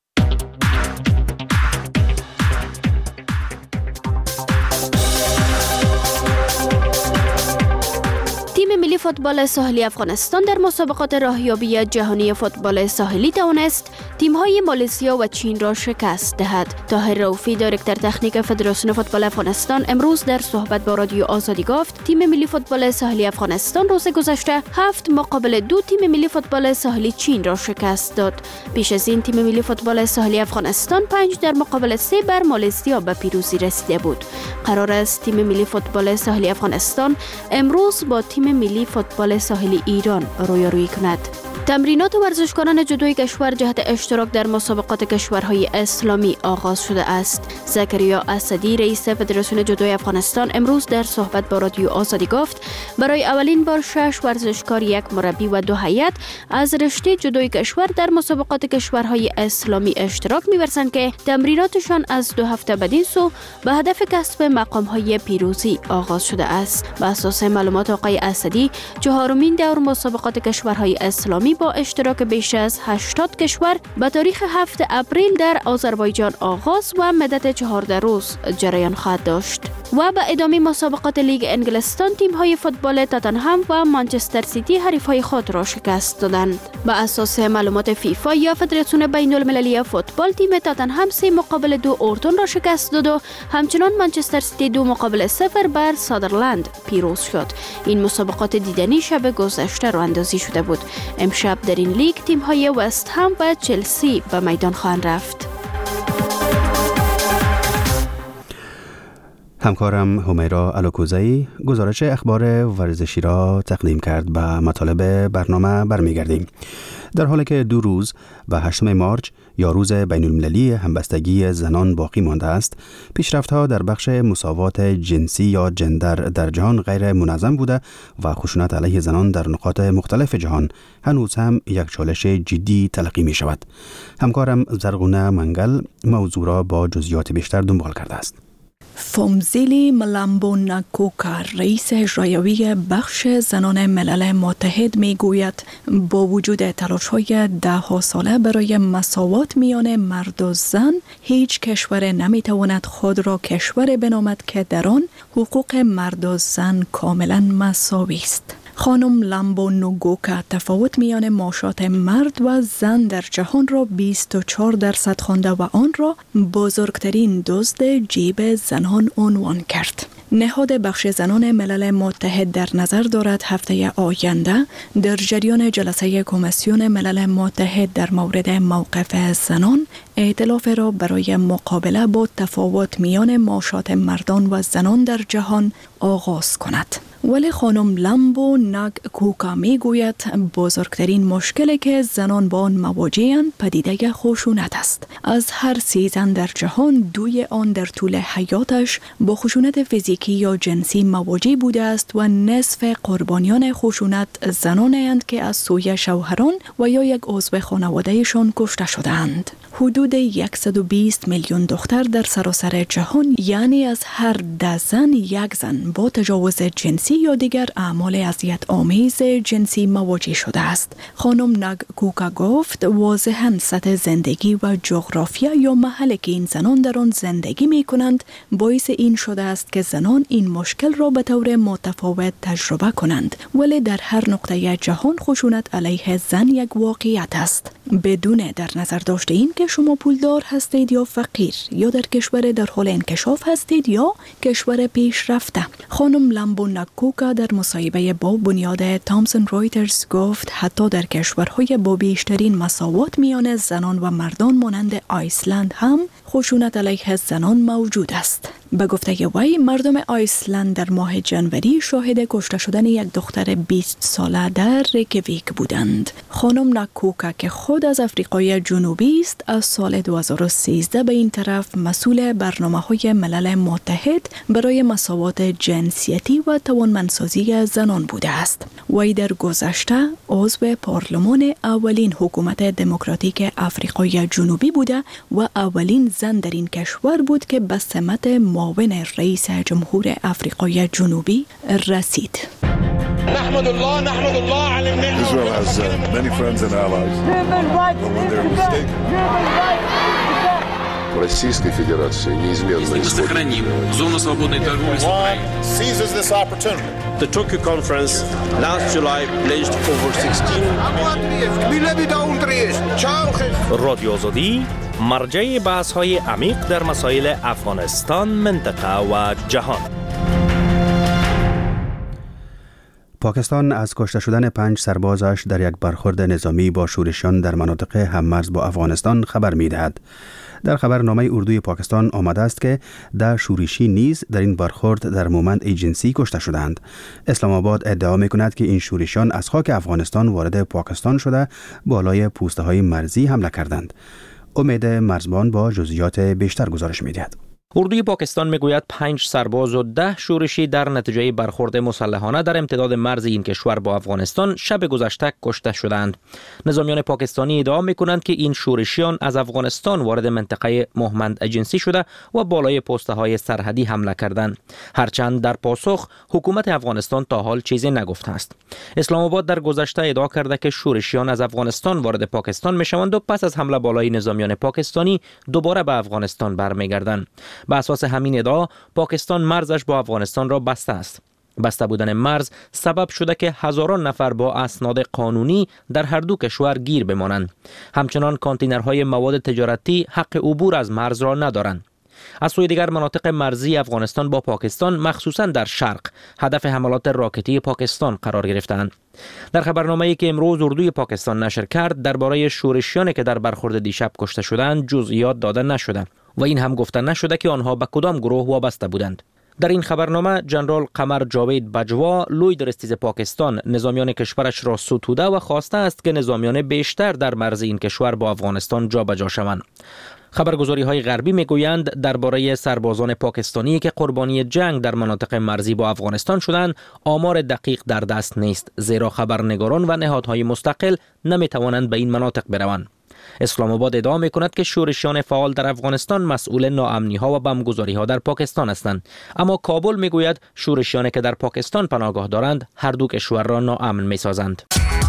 ملی فوتبال ساحلی افغانستان در مسابقات راهیابی جهانی فوتبال ساحلی توانست تیم‌های مالزیا و چین را شکست دهد. طاهر رؤوفی دایرکتور تکنیک فدراسیون فوتبال افغانستان امروز در صحبت با رادیو آزادی گفت تیم ملی فوتبال ساحلی افغانستان روز گذشته 7-2 تیم ملی فوتبال ساحلی چین را شکست داد. پیش از این تیم ملی فوتبال ساحلی افغانستان 5-3 بر مالزیا به پیروزی رسیده بود. قرار است تیم ملی فوتبال ساحلی افغانستان امروز با تیم ملی فوتبال ساحلی ایران رویارویی کند. تمرینات ورزشکاران جودوی کشور جهت اشتراک در مسابقات کشورهای اسلامی آغاز شده است. زکریا اسدی رئیس فدراسیون جودوی افغانستان امروز در صحبت با رادیو آزادی گفت برای اولین بار 6 ورزشکار، 1 مربی و 2 هیئت از رشته جودوی کشور در مسابقات کشورهای اسلامی اشتراک می‌ورزند که تمریناتشان از 2 هفته بدین سو به هدف کسب مقام‌های پیروزی آغاز شده است. بر اساس معلومات آقای اسدی، 4مین دور مسابقات کشورهای اسلامی با اشتراک بیش از 80 کشور به تاریخ 7 اپریل در آذربایجان آغاز و مدت 14 روز جریان خواهد داشت. و به ادامه مسابقات لیگ انگلستان تیم‌های فوتبال تاتنهام و مانچستر سیتی حریف‌های خود را شکست دادند. به اساس معلومات فیفا یا فدراسیون بین‌المللی فوتبال، تیم تاتنهام 3-2 اورتون را شکست داد و همچنان مانچستر سیتی 2-0 بر سادرلند پیروز شد. این مسابقات دیدنی شب گذشته راه اندازی شده بود. امشب در این لیگ تیم‌های وست هم و چلسی به میدان خواهند رفت. همکارم همیرا الکوزی گزارش اخبار ورزشی را تقدیم کرد. به مطالب برنامه برمیگردیم. در حالی که 2 روز و 8 مارچ یا روز بین المللی همبستگی زنان باقی مانده است، پیشرفت‌ها در بخش مساوات جنسی یا جندر در جهان غیر منظم بوده و خشونت علیه زنان در نقاط مختلف جهان هنوز هم یک چالش جدی تلقی می شود. همکارم زرغونه منگل موضوع را با جزئیات بیشتر دنبال کرده است. فومزیلی ملامبو نکوکا رئیس اجرایی بخش زنان ملل متحد می گوید با وجود تلاش‌های 10 ساله برای مساوات میان مرد و زن، هیچ کشور نمی تواند خود را کشور بنامد که در آن حقوق مرد و زن کاملا مساوی است. خانم لامبو نوگوکا تفاوت میان معاشات مرد و زن در جهان را 24% خوانده و آن را بزرگترین دزد جیب زنان عنوان کرد. نهاد بخش زنان ملل متحد در نظر دارد هفته آینده در جریان جلسه کمیسیون ملل متحد در مورد موقف زنان ائتلاف را برای مقابله با تفاوت میان معاشات مردان و زنان در جهان آغاز کند. ولی خانم لامبو نگکوکا می گوید بزرگترین مشکلی که زنان با آن مواجه‌اند پدیده خشونت است. از هر 30 زن در جهان 2 آن در طول حیاتش با خشونت فیزیکی یا جنسی مواجه بوده است و نصف قربانیان خشونت زنانند که از سوی شوهران و یا یک عضو خانوادهشان کشته شده‌اند. حدود 120 میلیون دختر در سراسر جهان، یعنی از هر 10 زن 1 زن با تجاوز جنسی یا دیگر اعمال اذیت‌آمیز جنسی مواجه شده است. خانم نگکوکا گفت واضحاً سطح زندگی و جغرافیا یا محلی که این زنان در آن زندگی می کنند باعث این شده است که زنان این مشکل را به طور متفاوت تجربه کنند، ولی در هر نقطه جهان خشونت علیه زن یک واقعیت است، بدون در نظر داشته این که شما پولدار هستید یا فقیر، یا در کشور در حال انکشاف هستید یا کشور پیشرفته. خانم لامبو نگکوکا در مصاحبه با بنیاد تامسون رایترز گفت حتی در کشورهای با بیشترین مساوات میان زنان و مردان مانند آیسلند هم خشونت علیه زنان موجود است. به گفته وی مردم آیسلند در ماه جنوری شاهد کشته شدن یک دختر 20 ساله در ریکیویک بودند. خانم نگکوکا که خود از آفریقای جنوبی است از سال 2013 به این طرف مسئول برنامه‌های ملل متحد برای مساوات جنسیتی و توانمندسازی زنان بوده است. وی در گذشته عضو پارلمان اولین حکومت دموکراتیک آفریقای جنوبی بوده و اولین زن در این کشور بود که به سمت معاون رئیس جمهور آفریقای جنوبی رسید. نحمد الله على النعمة. Israel has many friends and allies. But when they're mistaken. Российской Федерации неизменно сохраним зону свободной торговли с Украиной. Seizes this opportunity. The Tokyo conference last July pledged over 16 رادیو آزادی مرجع بحث‌های عمیق در مسائل افغانستان، منطقه و جهان. پاکستان از کشته شدن 5 سربازش در یک برخورد نظامی با شورشیان در مناطق هممرز با افغانستان خبر می‌دهد. در خبرنامه اردوی پاکستان آمده است که 10 شورشی نیز در این برخورد در مومنت ایجنسی کشته شدند. اسلام آباد ادعا می‌کند که این شورشیان از خاک افغانستان وارد پاکستان شده بالای پوسته‌های مرزی حمله کردند. امید مرزبان با جزئیات بیشتر گزارش می‌دهد. اردوی پاکستان میگوید 5 سرباز و 10 شورشی در نتیجه برخورد مسلحانه در امتداد مرز این کشور با افغانستان شب گذشته کشته شدند. نظامیان پاکستانی ادعا میکنند که این شورشیان از افغانستان وارد منطقه مومنت ایجنسی شده و بالای پست‌های سرحدی حمله کردند. هرچند در پاسخ حکومت افغانستان تا حال چیزی نگفته است. اسلام آباد در گذشته ادعا کرده که شورشیان از افغانستان وارد پاکستان میشوند و پس از حمله بالای نظامیان پاکستانی دوباره به افغانستان برمیگردند. به اساس همین ادعا پاکستان مرزش با افغانستان را بسته است. بسته بودن مرز سبب شده که هزاران نفر با اسناد قانونی در هر دو کشور گیر بمانند. همچنان کانتینرهای مواد تجارتی حق عبور از مرز را ندارند. از سوی دیگر مناطق مرزی افغانستان با پاکستان مخصوصاً در شرق هدف حملات راکتی پاکستان قرار گرفتند. در خبرنامه‌ای که امروز اردوی پاکستان نشر کرد درباره شورشیانی که در برخورد دیشب کشته شدند جزئیات داده نشده و این هم گفته نشده که آنها به کدام گروه وابسته بودند. در این خبرنامه جنرال قمر جاوید بجوا لوی درستیز پاکستان نظامیان کشورش را ستوده و خواسته است که نظامیان بیشتر در مرز این کشور با افغانستان جابجا شوند. خبرگزاری‌های غربی میگویند درباره سربازان پاکستانی که قربانی جنگ در مناطق مرزی با افغانستان شدند آمار دقیق در دست نیست، زیرا خبرنگاران و نهادهای مستقل نمیتوانند به این مناطق بروند. اسلام آباد ادعا می‌کند که شورشیان فعال در افغانستان مسئول ناامنی‌ها و بمبگذاری‌ها در پاکستان هستند، اما کابل می‌گوید شورشیانی که در پاکستان پناهگاه دارند هر دو کشور را ناامن می‌سازند.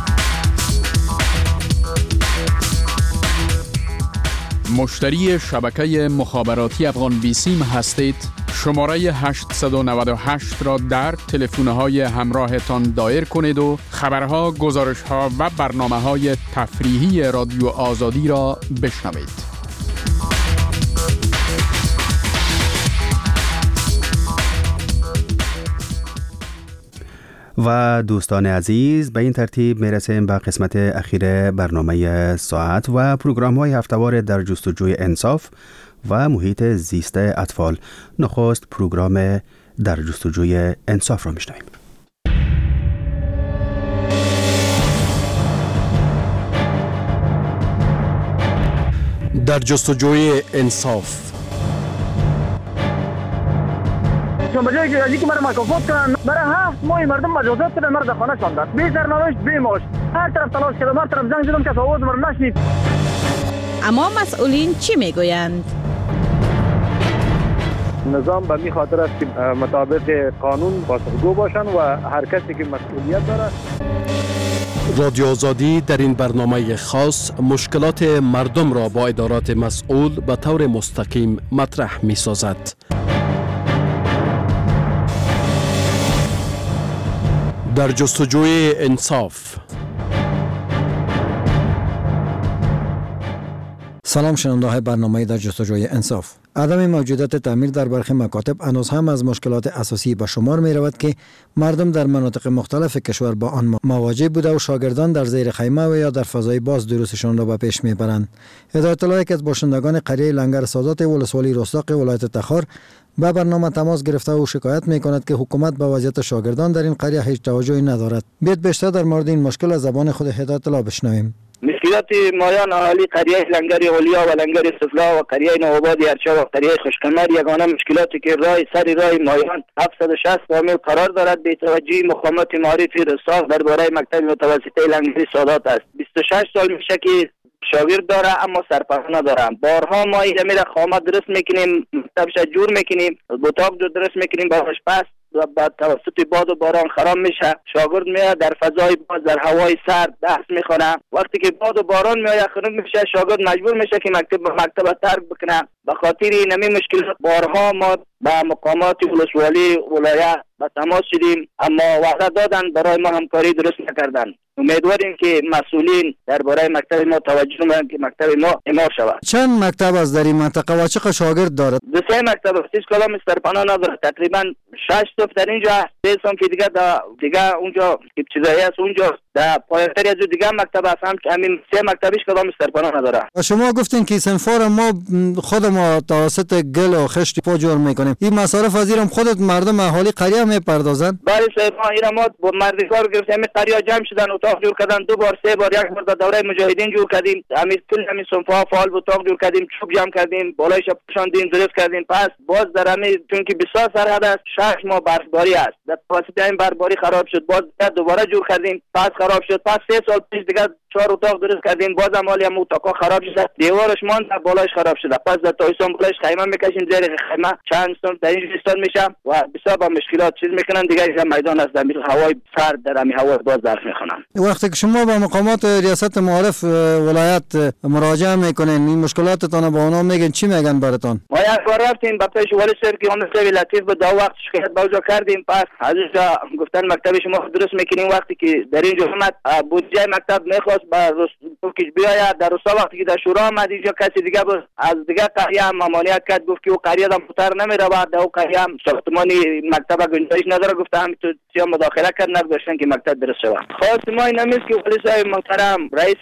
مشتری شبکه مخابراتی افغان بیسیم هستید؟ شماره 898 را در تلفن‌های همراهتان دایر کنید و خبرها، گزارش‌ها و برنامه‌های تفریحی رادیو آزادی را بشنوید. و دوستان عزیز، به این ترتیب میرسیم به قسمت اخیر برنامه ساعت و پروگرام‌های هفته‌وار در جستجوی انصاف و محیط زیست اطفال. نخست پروگرام در جستجوی انصاف را میشنویم. در جستجوی انصاف. به جایی که که مرا مکافات کنن، برای 7 ماه مردم مجازات کردن، مرا در خانه شاندن، بی سرنوشت بی معاش. هر طرف تلاش کردم، هر طرف زنگ زدم، کس آواز مرا نشنید. اما مسئولین چی میگویند؟ نظام به می خاطر است که مطابق قانون پاسخگو باشن و هر کسی که مسئولیت داره. رادیو آزادی در این برنامه خاص مشکلات مردم را با ادارات مسئول به طور مستقیم مطرح می سازد. در جستجوی انصاف. سلام شنونده‌های برنامه در جستجوی انصاف. عدم موجودیت تعمیر در برخی مکاتب هنوز هم از مشکلات اساسی به شمار می رود که مردم در مناطق مختلف کشور با آن مواجه بوده و شاگردان در زیر خیمه و یا در فضای باز دروسشان را به پیش می برند. هدایت الله که از باشندگان قریه لنگر سادات ولسوالی رستاق ولایت تخار به برنامه تماس گرفته و شکایت می کند که حکومت به وضعیت شاگردان در این قریه هیچ توجهی ندارد. بیت بیشتر در مورد این مشکل از زبان خود هدایت الله بشنویم. مشکلات مایان اهالی قریه لنگر اولیا و لنگر سفلا و قریه نوآباد ارچا و قریه خوشکمر یگانه مشکلاتی که سر راه مایان 760 فامیل قرار دارد به توجهی مقامات معرفی رساق درباره مکتب متوسطه لنگری سادات است. 26 سال میشه که شاگرد داره اما سرپرست نداره. بارها ما این را خامه درست میکنیم، مکتبش جور میکنیم، اتاق درست میکنیم، باش پس و بعد توسط باد و باران خراب میشه. شاگرد میاد در فضای باز در هوای سرد درس میخونه. وقتی که باد و باران میاد خراب میشه، شاگرد مجبور میشه که مکتب ترک بکنه. به خاطر این مشکلات بارها ما با مقامات ولسوالی ولایت با تماس شدیم اما وعده دادن برای ما همکاری درست نکردن. امیدواریم که مسئولین درباره مکتب ما توجه کنند که مکتب ما اعمار شود. چند مکتب از در این منطقه و چقدر شاگرد دارد؟ 2 مکتب است. هیچ کدام سرپناه نداره. تقریبا 6 صف در اینجا، 3 صف دیگه اونجا که چیزایی است اونجا در پایتر از دیگه مکتب است. همین 3 مکتبش کدام سرپناه نداره. و شما گفتین که صنفار ما خود ما توسط گل و خشت پا جور میکنیم. این مصارف از اینم خودت مردم اهالی قریه میپردازن؟ بله صاحب، ما اینا ما با مردکار گرفتیم، قریه جمع شدن، اتاق جور کردن، 2 بار 3 بار، یک بار دوره مجاهدین جور کردیم، همین صنفا فعال اتاق جور کردیم، چوب جمع کردیم، بالایش پوشاندیم، درست کردیم. پس باز در همین چون که بسیار سرحد است، 6 ماه برفباری است. در واسطه این برفباری خراب شد، باز دوباره جور کردیم، پس خراب شد. پس 3 سال پیش دیگه 4 اتاق درست کردیم، باز هم حالی هم اتاقا خراب شده، دیوارش ماند، بالایش خراب شده. پس در تایسون بالایش خیمه میکشیم، زیر خیمه چند سال در این استاد میشه و بسیار با مشکلات چیز میکنن. دیگه این میدان است، در هوای سرد در همین هوا باز درس میخونن. وقتی که شما با مقامات ریاست معارف ولایت مراجعه میکنین، این مشکلاتتون با اونا میگن چی میگن براتون؟ ما یک بار رفتیم با پیش ولی سر که اون سوی لطیف به 2 وقت شکایت باجا کردیم. پس حضرت گفتن مکتب شما درست میکنین. وقتی که در این جمعیت بودجه مکتب میخواست با که بیاید در روسا، وقتی که در شورا آمد اینجا کسی دیگه از دیگه قریه هم ممانعت کرد، گفت که او قریه هم پوتر نمیره و در او قریه هم ساختمانی مکتب گنجایش نداره. گفت همینطور سیا مداخله کرد، نگذاشتن که مکتب درست شود. خواست ما این نمیست که ولی صاحب محترم رئیس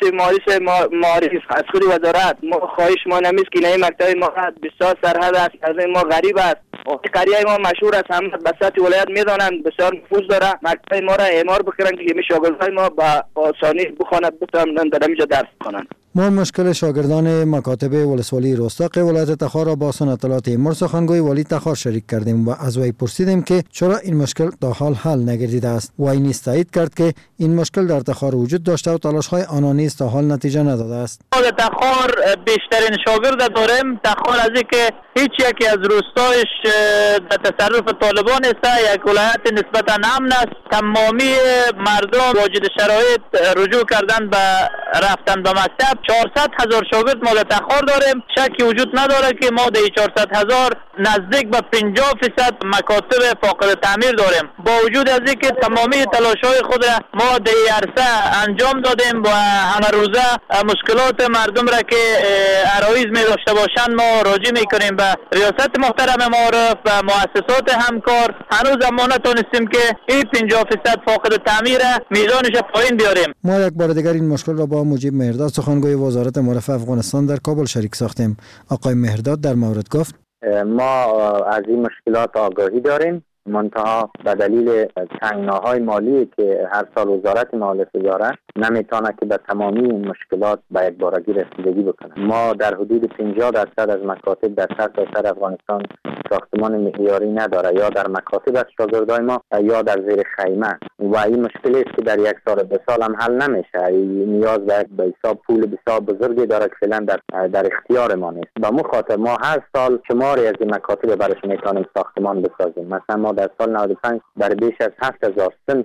معارف از خود وزارت ما خواهش ما نمیست که این مکتب ما بسیار سرحد است، از ما غریب است. قریه ما مشهور است، همه به سطح ولایت میدانند، بسیار نفوذ داره. مکتب ما را اعمار بکنن که شاگردای ما با آسانی بخوانند، بتونن در اینجا درس بخوانند. ما مشکل شاگردان مکاتب ولسوالی رستاق ولایت تخار را با اطلاعات امور سخنگوی والی تخار شریک کردیم و از وی پرسیدیم که چرا این مشکل تا حال حل نگردیده است. وی نیز تایید کرد که این مشکل در تخار وجود داشته و تلاش‌های آنها نیز تا حال نتیجه نداده است. در تخار بیشترین شاگرد داریم. تخار از اینکه هیچ یکی از روستایش در تصرف طالبان است، یک ولایت نسبتا امن است. تمامی مردم واجد شرایط رجوع کردن به رفتن به مکتب. 400,000 شاگرد ما در تخار داریم. شکی وجود نداره که ما در 400,000 نزدیک به 50% مکاتب فاقد تعمیر داریم. با وجود از اینکه تمامی تلاش‌های خود ما در عرصه انجام دادیم و همه روزه مشکلات مردم را که عرایض می داشته باشند ما راجع میکنیم به ریاست محترم معارف و مؤسسات همکار. هنوز ما نتونستیم که این 50% فاقد تعمیر میزانش پایین بیاریم. ما یک بار دیگر این مشکل را با مجیب مهرداد سخنگوی وزارت معارف افغانستان در کابل شریک ساختیم. آقای مهرداد در مورد گفت ما از این مشکلات آگاهی داریم، منتها به دلیل تنگناهای مالی که هر سال وزارت مالیات داره نمیتونه که به تمامی این مشکلات به یک بارگی رسیدگی بکنه. ما در حدود 50% از مکاتب در سرتاسر افغانستان ساختمان معیاری نداره، یا در مکاتب از شاگردای ما یا در زیر خیمه، و این مشکلی است که در یک سال به سال هم حل نمیشه. نیاز به حساب پول بسیار بزرگی داره که فعلا در اختیار ما نیست. به مو خاطر ما هر سال شماری از این مکاتب برش میتونیم ساختمان بسازیم. مثلا ما در سال 95 در بیش از 7,000 صنف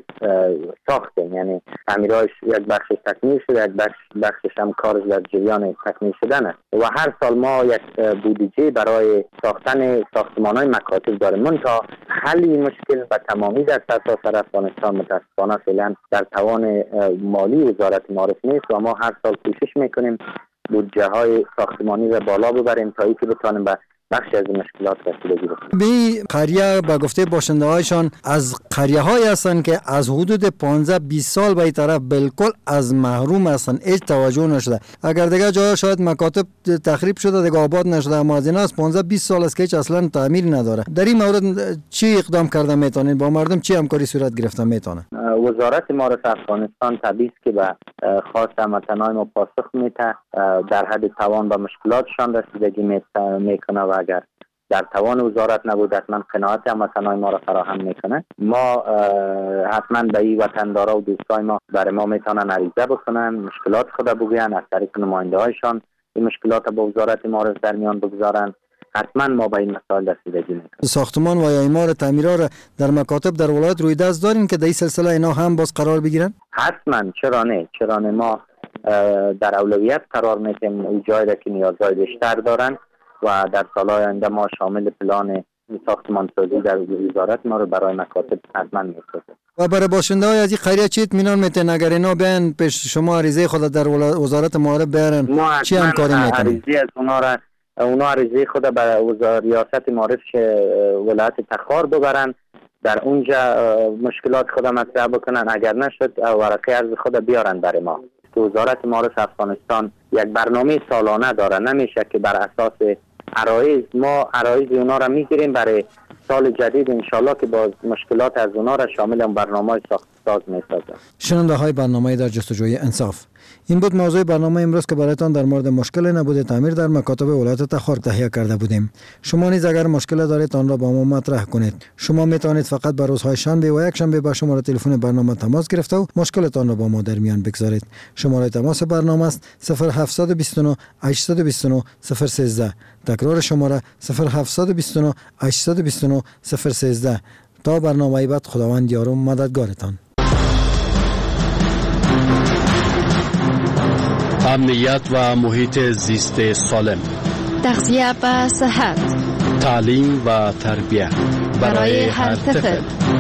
ساختیم، یعنی تعمیرش یک بخشش تکمیل شده، یک بخشش هم کارش در جریان تکمیل شدن است و هر سال ما یک بودجه برای ساختن ساختمان‌های مکاتب داریم. منتها حل این مشکل به تمامی در سرتاسر افغانستان متاسفانه فعلا در توان مالی وزارت معارف نیست و ما هر سال کوشش میکنیم بودجه های ساختمانی را بالا ببریم تا اینکه بتونیم به بخشی از مشکلات رسیدگی بکنیم. بی قریه به گفته باشنده هایشان از قریه های هستند که از حدود 15-20 سال به این طرف بالکل از محروم هستند، هیچ توجه نشده. اگر دیگه جای شاید مکاتب تخریب شده دیگه آباد نشده، اما از این از 15-20 سال است که هیچ اصلا تعمیر نداره. در این مورد چی اقدام کرده میتونید؟ با مردم چی همکاری صورت گرفته میتونه؟ وزارت معارف افغانستان طبیعی است که به خواست هموطنان ما پاسخ میده، در حد توان به مشکلاتشان رسیدگی میکنه و اگر در توان وزارت نبود حتما قناعت هموطنان ما را فراهم میکنه. ما حتما به این وطندارا و دوستای ما برای ما میتونن عریضه بکنن، مشکلات خود بگوین، از طریق نماینده هایشان این مشکلات با وزارت معارف در میان بگذارن. حتما ما به این مسائل رسیدگی میکنیم. ساختمان و یا اعمار تعمیرات را در مکاتب در ولایت روی دست دارین که در این سلسله اینا هم باز قرار بگیرن؟ حتما، چرا نه ما در اولویت قرار میدیم اون جایی را که نیازهای بیشتر دارن و در سالهای آینده ما شامل پلان ساختمان سازی در وزارت ما رو برای مکاتب حتما میسازیم. و برای باشنده های از این قریه چی اطمینان میتین اگر اینا بیان پیش شما عریضه خود در وزارت معارف بیارن چی همکاری میکنین؟ عریضه از اونا عریضه خود به ریاست معارف ولایت تخار ببرن، در اونجا مشکلات خود مطرح بکنن، اگر نشد ورقه عرض خود بیارن برای ما. وزارت معارف افغانستان یک برنامه سالانه داره، نمیشه که بر اساس عرایض ما عرایض اونا را میگیریم برای سال جدید انشالله که باز مشکلات از اونا را شامل اون برنامه ساز میسازه. شنونده های برنامه در جستجوی انصاف، این بود موضوع برنامه امروز که برایتان در مورد مشکل نبود تعمیر در مکاتب ولایت تخار تهیه کرده بودیم. شما نیز اگر مشکل دارید آن را با ما مطرح کنید. شما میتوانید فقط به روزهای شنبه و یک شنبه با شماره تلفن برنامه تماس گرفته و مشکلتان را با ما در میان بگذارید. شماره تماس برنامه است 0729 829 013. تکرار شماره 0729 829 013. تا برنامه بعد خداوند یار و مددگارتان. امنیت و محیط زیست سالم، تغذیه و صحت، تعلیم و تربیت برای هر طفل.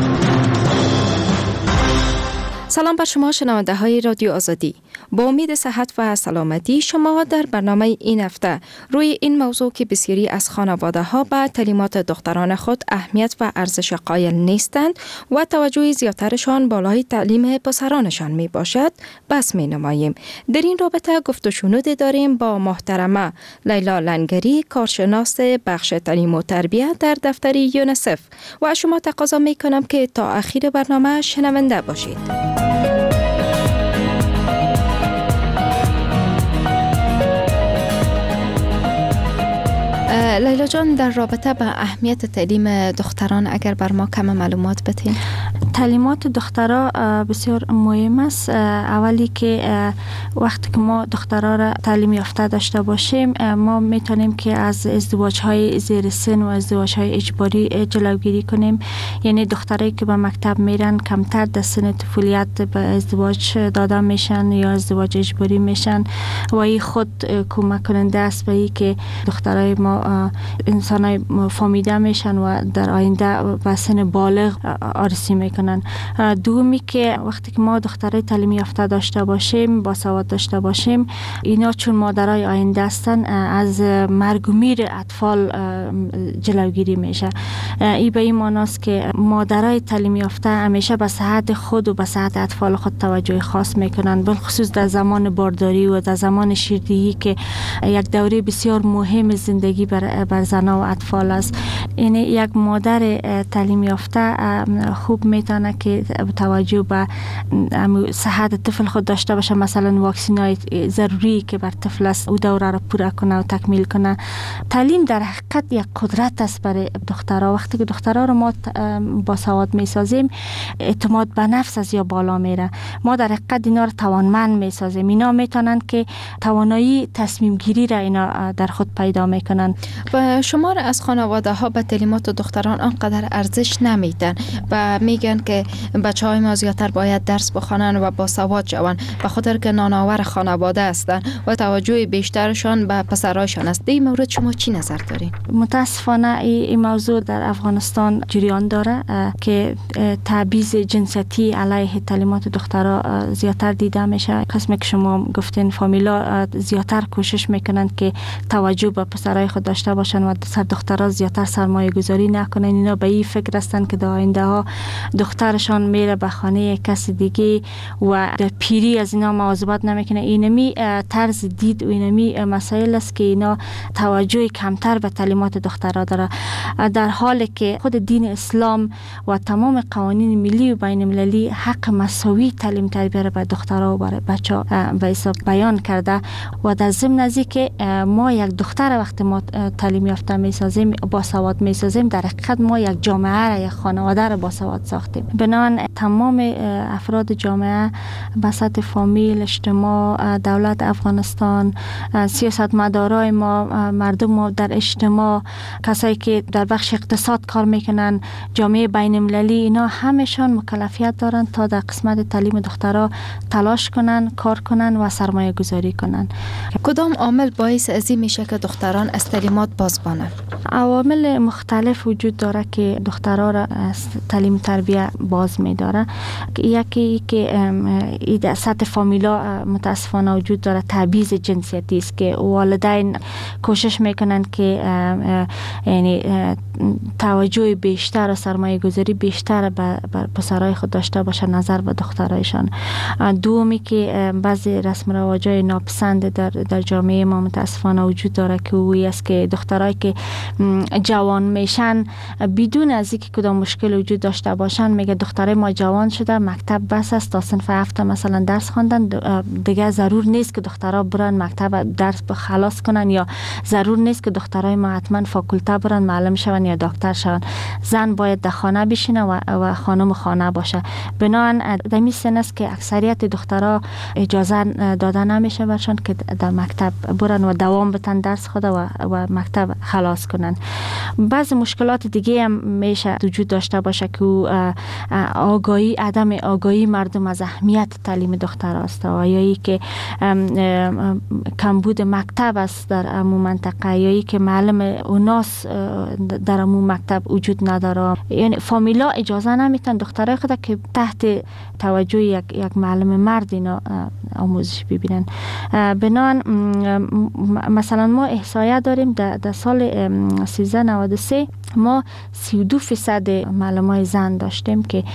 سلام بر شما شنونده های رادیو آزادی. با امید صحت و سلامتی شما در برنامه این هفته روی این موضوع که بسیاری از خانواده ها به تعلیمات دختران خود اهمیت و ارزش قائل نیستند و توجه زیادترشان بالای تعلیم پسرانشان می باشد بس می نماییم. در این رابطه گفت و شنود داریم با محترمه لیلا لنگری، کارشناس بخش تعلیم و تربیت در دفتر یونیسف، و شما تقاضا می کنم که تا آخر برنامه شنونده باشید. لیلا جان، در رابطه با اهمیت تعلیم دختران اگر بر ما کم معلومات بتین؟ تعلیمات دخترها بسیار مهم است. اولی که وقتی که ما دخترها را تعلیم یافته داشته باشیم، ما میتونیم که از ازدواج‌های زیر سن و ازدواج‌های اجباری جلوگیری کنیم. یعنی دخترایی که به مکتب میرن کمتر در سن طفولیت به ازدواج داده میشن یا ازدواج اجباری میشن و این خود کمک کننده است به این که دخترای ما انسانای فامیده میشن و در آینده به سن بالغ آرسی میکنن. دومی که وقتی که ما دخترای تعلیم یافته داشته باشیم، با سواد داشته باشیم، اینا چون مادرای آینده هستن از مرگ و میر اطفال جلوگیری میشه. این به این معناست که مادرای تعلیم یافته همیشه به صحت خود و به صحت اطفال خود توجه خاص میکنن، بالخصوص در زمان بارداری و در زمان شیردهی که یک دوره بسیار مهم زندگی بر زنان و اطفال است. یعنی یک مادر تعلیم یافته خوب میتونه که توجه به صحت طفل خود داشته باشه، مثلا واکسینای ضروری که بر طفل است او دوره را پوره کنه و تکمیل کنه. تعلیم در حقیقت یک قدرت است برای دخترها. وقتی که دخترها رو ما با سواد میسازیم، اعتماد به نفس از یا بالا میره. ما در حقیقت اینا رو توانمند میسازیم. اینا میتونن که توانایی تصمیم گیری را اینا در خود پیدا میکنن. و شمار از خانواده ها به تعلیمات دختران آنقدر ارزش نمیدن و میگن که بچه های ما زیادتر باید درس بخوانن و با سواد شوند، به خاطر که نانآور خانواده هستن و توجه بیشترشان به پسرایشان است. در این مورد شما چی نظر دارین؟ متاسفانه این موضوع در افغانستان جریان داره که تبعیض جنسیتی علیه تعلیمات دخترها زیادتر دیده میشه. قسمی که شما گفتین فامیلا زیادتر کوشش میکنن که توجه به پسرای خود داشته باشن و سر دخترها زیادتر سرمایه گذاری نکنن. اینا به این فکر هستن که در آینده ها دخترشان میره به خانه کسی دیگه و در پیری از اینا مواظبت نمیکنه. اینمی طرز دید و اینمی مسائل است که اینا توجه کمتر به تعلیمات دخترها داره، در حالی که خود دین اسلام و تمام قوانین ملی و بین المللی حق مساوی تعلیم تربیت به دخترها و برای بچه‌ها به حساب بیان کرده. و در ضمن ازی که ما یک دختر وقتی ما تعلیم یافته میسازیم، با سواد میسازیم، در حقیقت ما یک جامعه را، یک خانواده را با سواد ساختیم. بنابراین تمام افراد جامعه، بساط فامیل، اجتماع، دولت افغانستان، سیاستمدارای ما، مردم ما در اجتماع، کسایی که در بخش اقتصاد کار میکنن، جامعه بین المللی، اینا همشان مکلفیت دارن تا در قسمت تعلیم دخترها تلاش کنن، کار کنن و سرمایه گذاری کنن. کدام عامل باعث از این میشه که دختران از تعلیمات باز بانن؟ عوامل مختلف وجود داره که دخترها را از تعلیم تربیت باز میداره. یکی که در سطح فامیلا متاسفانه وجود داره تبعیض جنسیتی است که والدین کوشش میکنن که یعنی توجه بیشتر و سرمایه گذاری بیشتر به پسرای خود داشته باشه نظر به دخترایشان. دومی که بعضی رسم و رواجای ناپسند در جامعه ما متاسفانه وجود داره که اوی است که دخترایی که جوان میشن بدون از اینکه کدام مشکل وجود داشته باشن، میگه دخترای ما جوان شده، مکتب بس است، تا صنف 7 مثلا درس خواندن، دیگه ضرور نیست که دخترها برن مکتب درس خلاص کنن، یا ضرور نیست که دخترای ما حتما فاکولته برن معلم شون یا دکتر شون. زن باید در خانه بشینه و خانم خانه باشه. بنابراین در این سن است که اکثریت دخترها اجازه داده نمیشه برشان که در مکتب برن و دوام بتن درس خود و مکتب خلاص کنن. بعض مشکلات دیگه هم میشه وجود داشته باشه که آگاهی، عدم آگاهی مردم از اهمیت تعلیم دختر است، یا ای که کمبود مکتب است در امون منطقه، یا ای که معلم اوناس در امون مکتب وجود نداره. یعنی فامیلا اجازه نمیتن دخترای خود که تحت توجه یک معلم مرد اینا آموزش ببینن. بنان مثلا ما احصایه داریم در سال 1393 ما 32% معلمای زن داشتیم که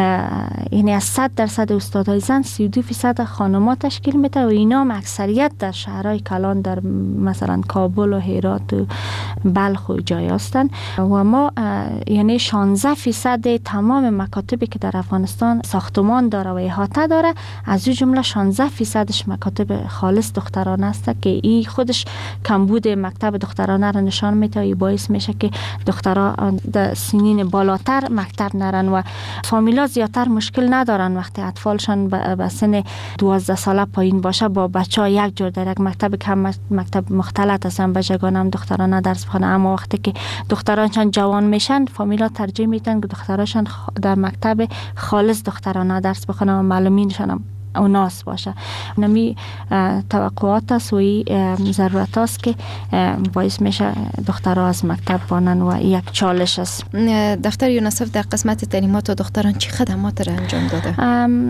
یعنی از 100% استادای زن 32% خانم‌ها تشکیل میده و اینا هم اکثریت در شهرهای کلان در مثلا کابل و هرات و بلخ و جای هستند و ما یعنی 16% تمام مکاتبی که در افغانستان ساختمان داره و احاطه داره از جمله 16%ش مکاتب خالص دخترانه است که این خودش کمبود مکتب دخترانه را نشان میده و باعث میشه که دخترها در سنین بالاتر مکتب نرن و فامیلا زیادتر مشکل ندارن وقتی اطفالشان به سن 12 ساله پایین باشه با بچه‌ها یک جور در یک مکتب کم مکتب مختلط هستن بچگانه هم دخترانه درس بخونن، اما وقتی که دخترانشان جوان میشن فامیلا ترجیح میدن که دختراشان در مکتب خالص دخترانه درس بخونن و معلمینشان هم اوناس باشه. نمی توقعات است و ضرورت است که باعث میشه دخترها از مکتب بانن و یک چالش است. دفتر یونیسف در قسمت تعلیمات و دختران چه خدمات را انجام داده؟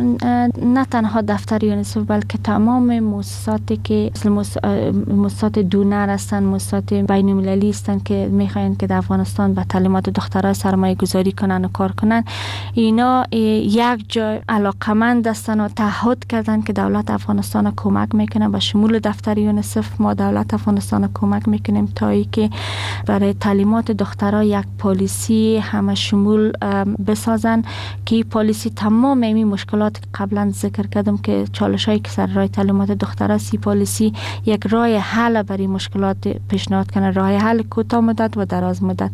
نه تنها دفتر یونیسف بلکه تمام مؤسساتی که مؤسسات دونر هستند، مؤسسات بین المللی هستند که میخواین که در افغانستان به تعلیمات دخترها سرمایه گذاری کنن و کار کنن، اینا یک جای علاقمند هستند و تعهد کردن که دولت افغانستان کمک میکنه. به شمول دفتر یونیسف ما دولت افغانستان کمک میکنیم تا ای که برای تعلیمات دخترها یک پالیسی همه شمول بسازن که این پالیسی تمام این مشکلات که قبلا ذکر کردم که چالشایی که سر راه تعلیمات دخترها سی پالیسی یک راه حل برای مشکلات پیشنهاد کنه، راه حل کوتاه مدت و دراز مدت.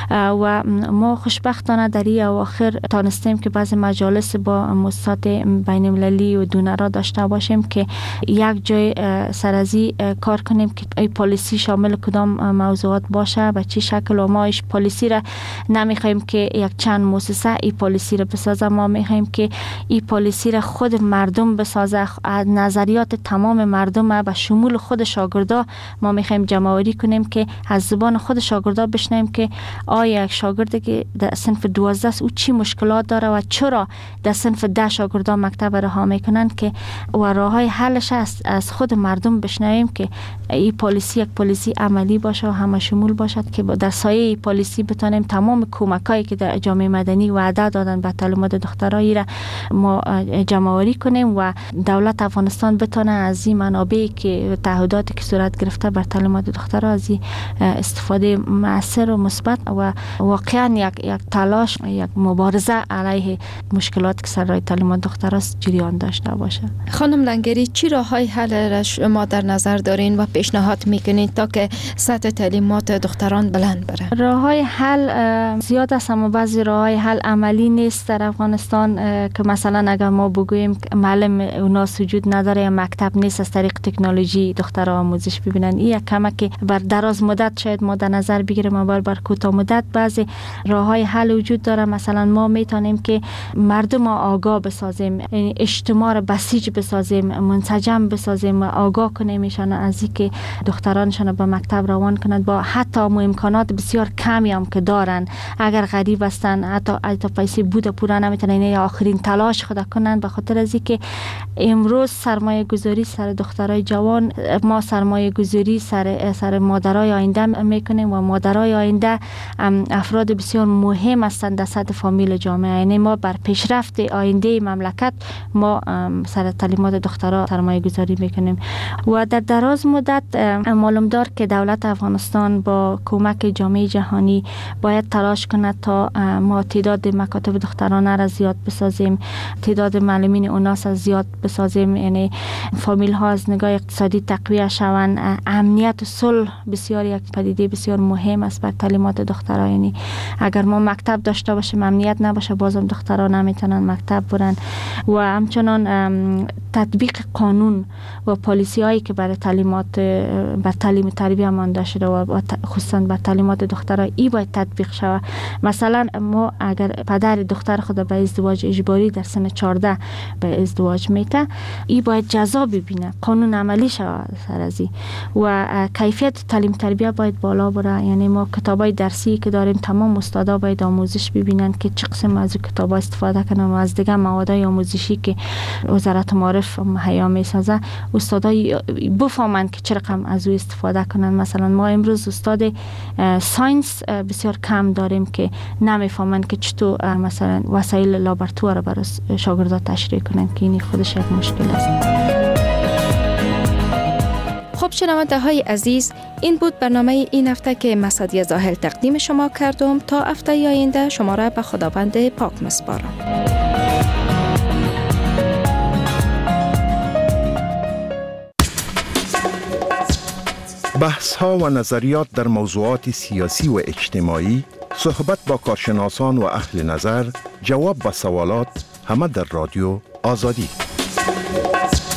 و ما خوشبختانه در این اواخر تانستیم که بعضی مجالس با مؤسسات بین المللی و دونرها داشته باشیم که یک جای سرازی کار کنیم که این پالیسی شامل کدام موضوعات باشه به چه شکل و ما ایش پالیسی را نمیخوایم که یک چند مؤسسه این پالیسی را بسازه، ما میخوایم که این پالیسی را خود مردم بسازه، نظریات تمام مردم به شمول خود شاگردا ما میخوایم جمع‌آوری کنیم که از زبان خود شاگردا بشنویم که آیا یک شاگردی که در صنف 12 او چی مشکلات داره و چرا در صنف 10 شاگردا مکتب رها میکنن که و راههای حلش از خود مردم بشنویم که این پالیسی یک پالیسی عملی باشه و همه شمول باشد که در سایه پالیسی بتونیم تمام کمکایی که در جامعه مدنی وعده دادن به تعلیمات دخترایی را ما جمع‌آوری کنیم و دولت افغانستان بتونه از این منابعی که تعهداتی که صورت گرفته بر تعلیمات دخترها از استفاده مؤثر و مثبت و واقعا یک تلاش یک مبارزه علیه مشکلات که سر راه تعلیمات دخترها جریان داشته باشه. خانم لنگری چی راههای حل را شما در نظر دارین و پیشنهاد میکنید تا که سطح تعلیمات دختران بلند بره؟ راههای حل زیاد است اما بعضی راههای حل عملی نیست در افغانستان که مثلا اگر ما بگوییم معلم اوناس وجود نداره یا مکتب نیست از طریق تکنولوژی دخترها آموزش ببینن، این یک کمک بر دراز مدت شاید ما در نظر بگیریم اما بر کوتاه مدت بعضی راههای حل وجود داره. مثلا ما میتونیم که مردم آگاه بسازیم، اجتماع را بسیج بسازیم، منسجم بسازیم و آگاه کنیم ایشان از اینکه دخترانشان به مکتب روان کنند با حتی امکانات بسیار کمی هم که دارن، اگر غریب هستن حتی پیسه بود پورا نمیتونن یا آخرین تلاش خود کنند، به خاطر از اینکه امروز سرمایه گذاری سر دخترای جوان ما سرمایه گذاری سر مادرای آینده میکنیم و مادرای آینده افراد بسیار مهم هستند در سطح فامیل جامعه، یعنی ما بر پیشرفت آینده مملکت ما سر تعلیمات دخترها سرمایه گذاری میکنیم و در دراز مدت معلوم دار که دولت افغانستان با کمک جامعه جهانی باید تلاش کنه تا ما تعداد مکاتب دخترانه را زیاد بسازیم، تعداد معلمین اوناس را زیاد بسازیم، یعنی فامیل ها از نگاه اقتصادی تقویت شوند. امنیت و صلح بسیار یک پدیده بسیار مهم است بر تعلیمات دخترها، یعنی اگر ما مکتب داشته باشیم امنیت نباشه بازم دخترها نمیتونن مکتب برن و همچنان تطبیق قانون و پالیسی هایی که برای تعلیمات بر تعلیم تربیه مانده شده و خصوصا بر تعلیمات دخترها ای باید تطبیق شود. مثلا ما اگر پدر دختر خود به ازدواج اجباری در سن 14 به ازدواج میته، ای باید جزا ببینه، قانون عملی شود سر از و کیفیت تعلیم تربیه باید بالا بره. یعنی ما کتابای درسی که داریم تمام استادا باید آموزش ببینن که چه قسم از کتابا استفاده کنن و از دیگه موادهای آموزشی که وزارت معارف معارف مهیا میسازه استادای بفهمند که چه رقم از او استفاده کنند. مثلا ما امروز استاد ساینس بسیار کم داریم که نمیفهمند که چطور مثلا وسایل لابراتوار را برای شاگردان تشریح کنند که این خودش یک مشکل است. خب شنونده های عزیز، این بود برنامه این هفته که مسعدی زاهل تقدیم شما کردم. تا هفته آینده شما را به خداوند پاک میسپارم. بحث ها و نظریات در موضوعات سیاسی و اجتماعی، صحبت با کارشناسان و اهل نظر، جواب به سوالات، همه در رادیو آزادی.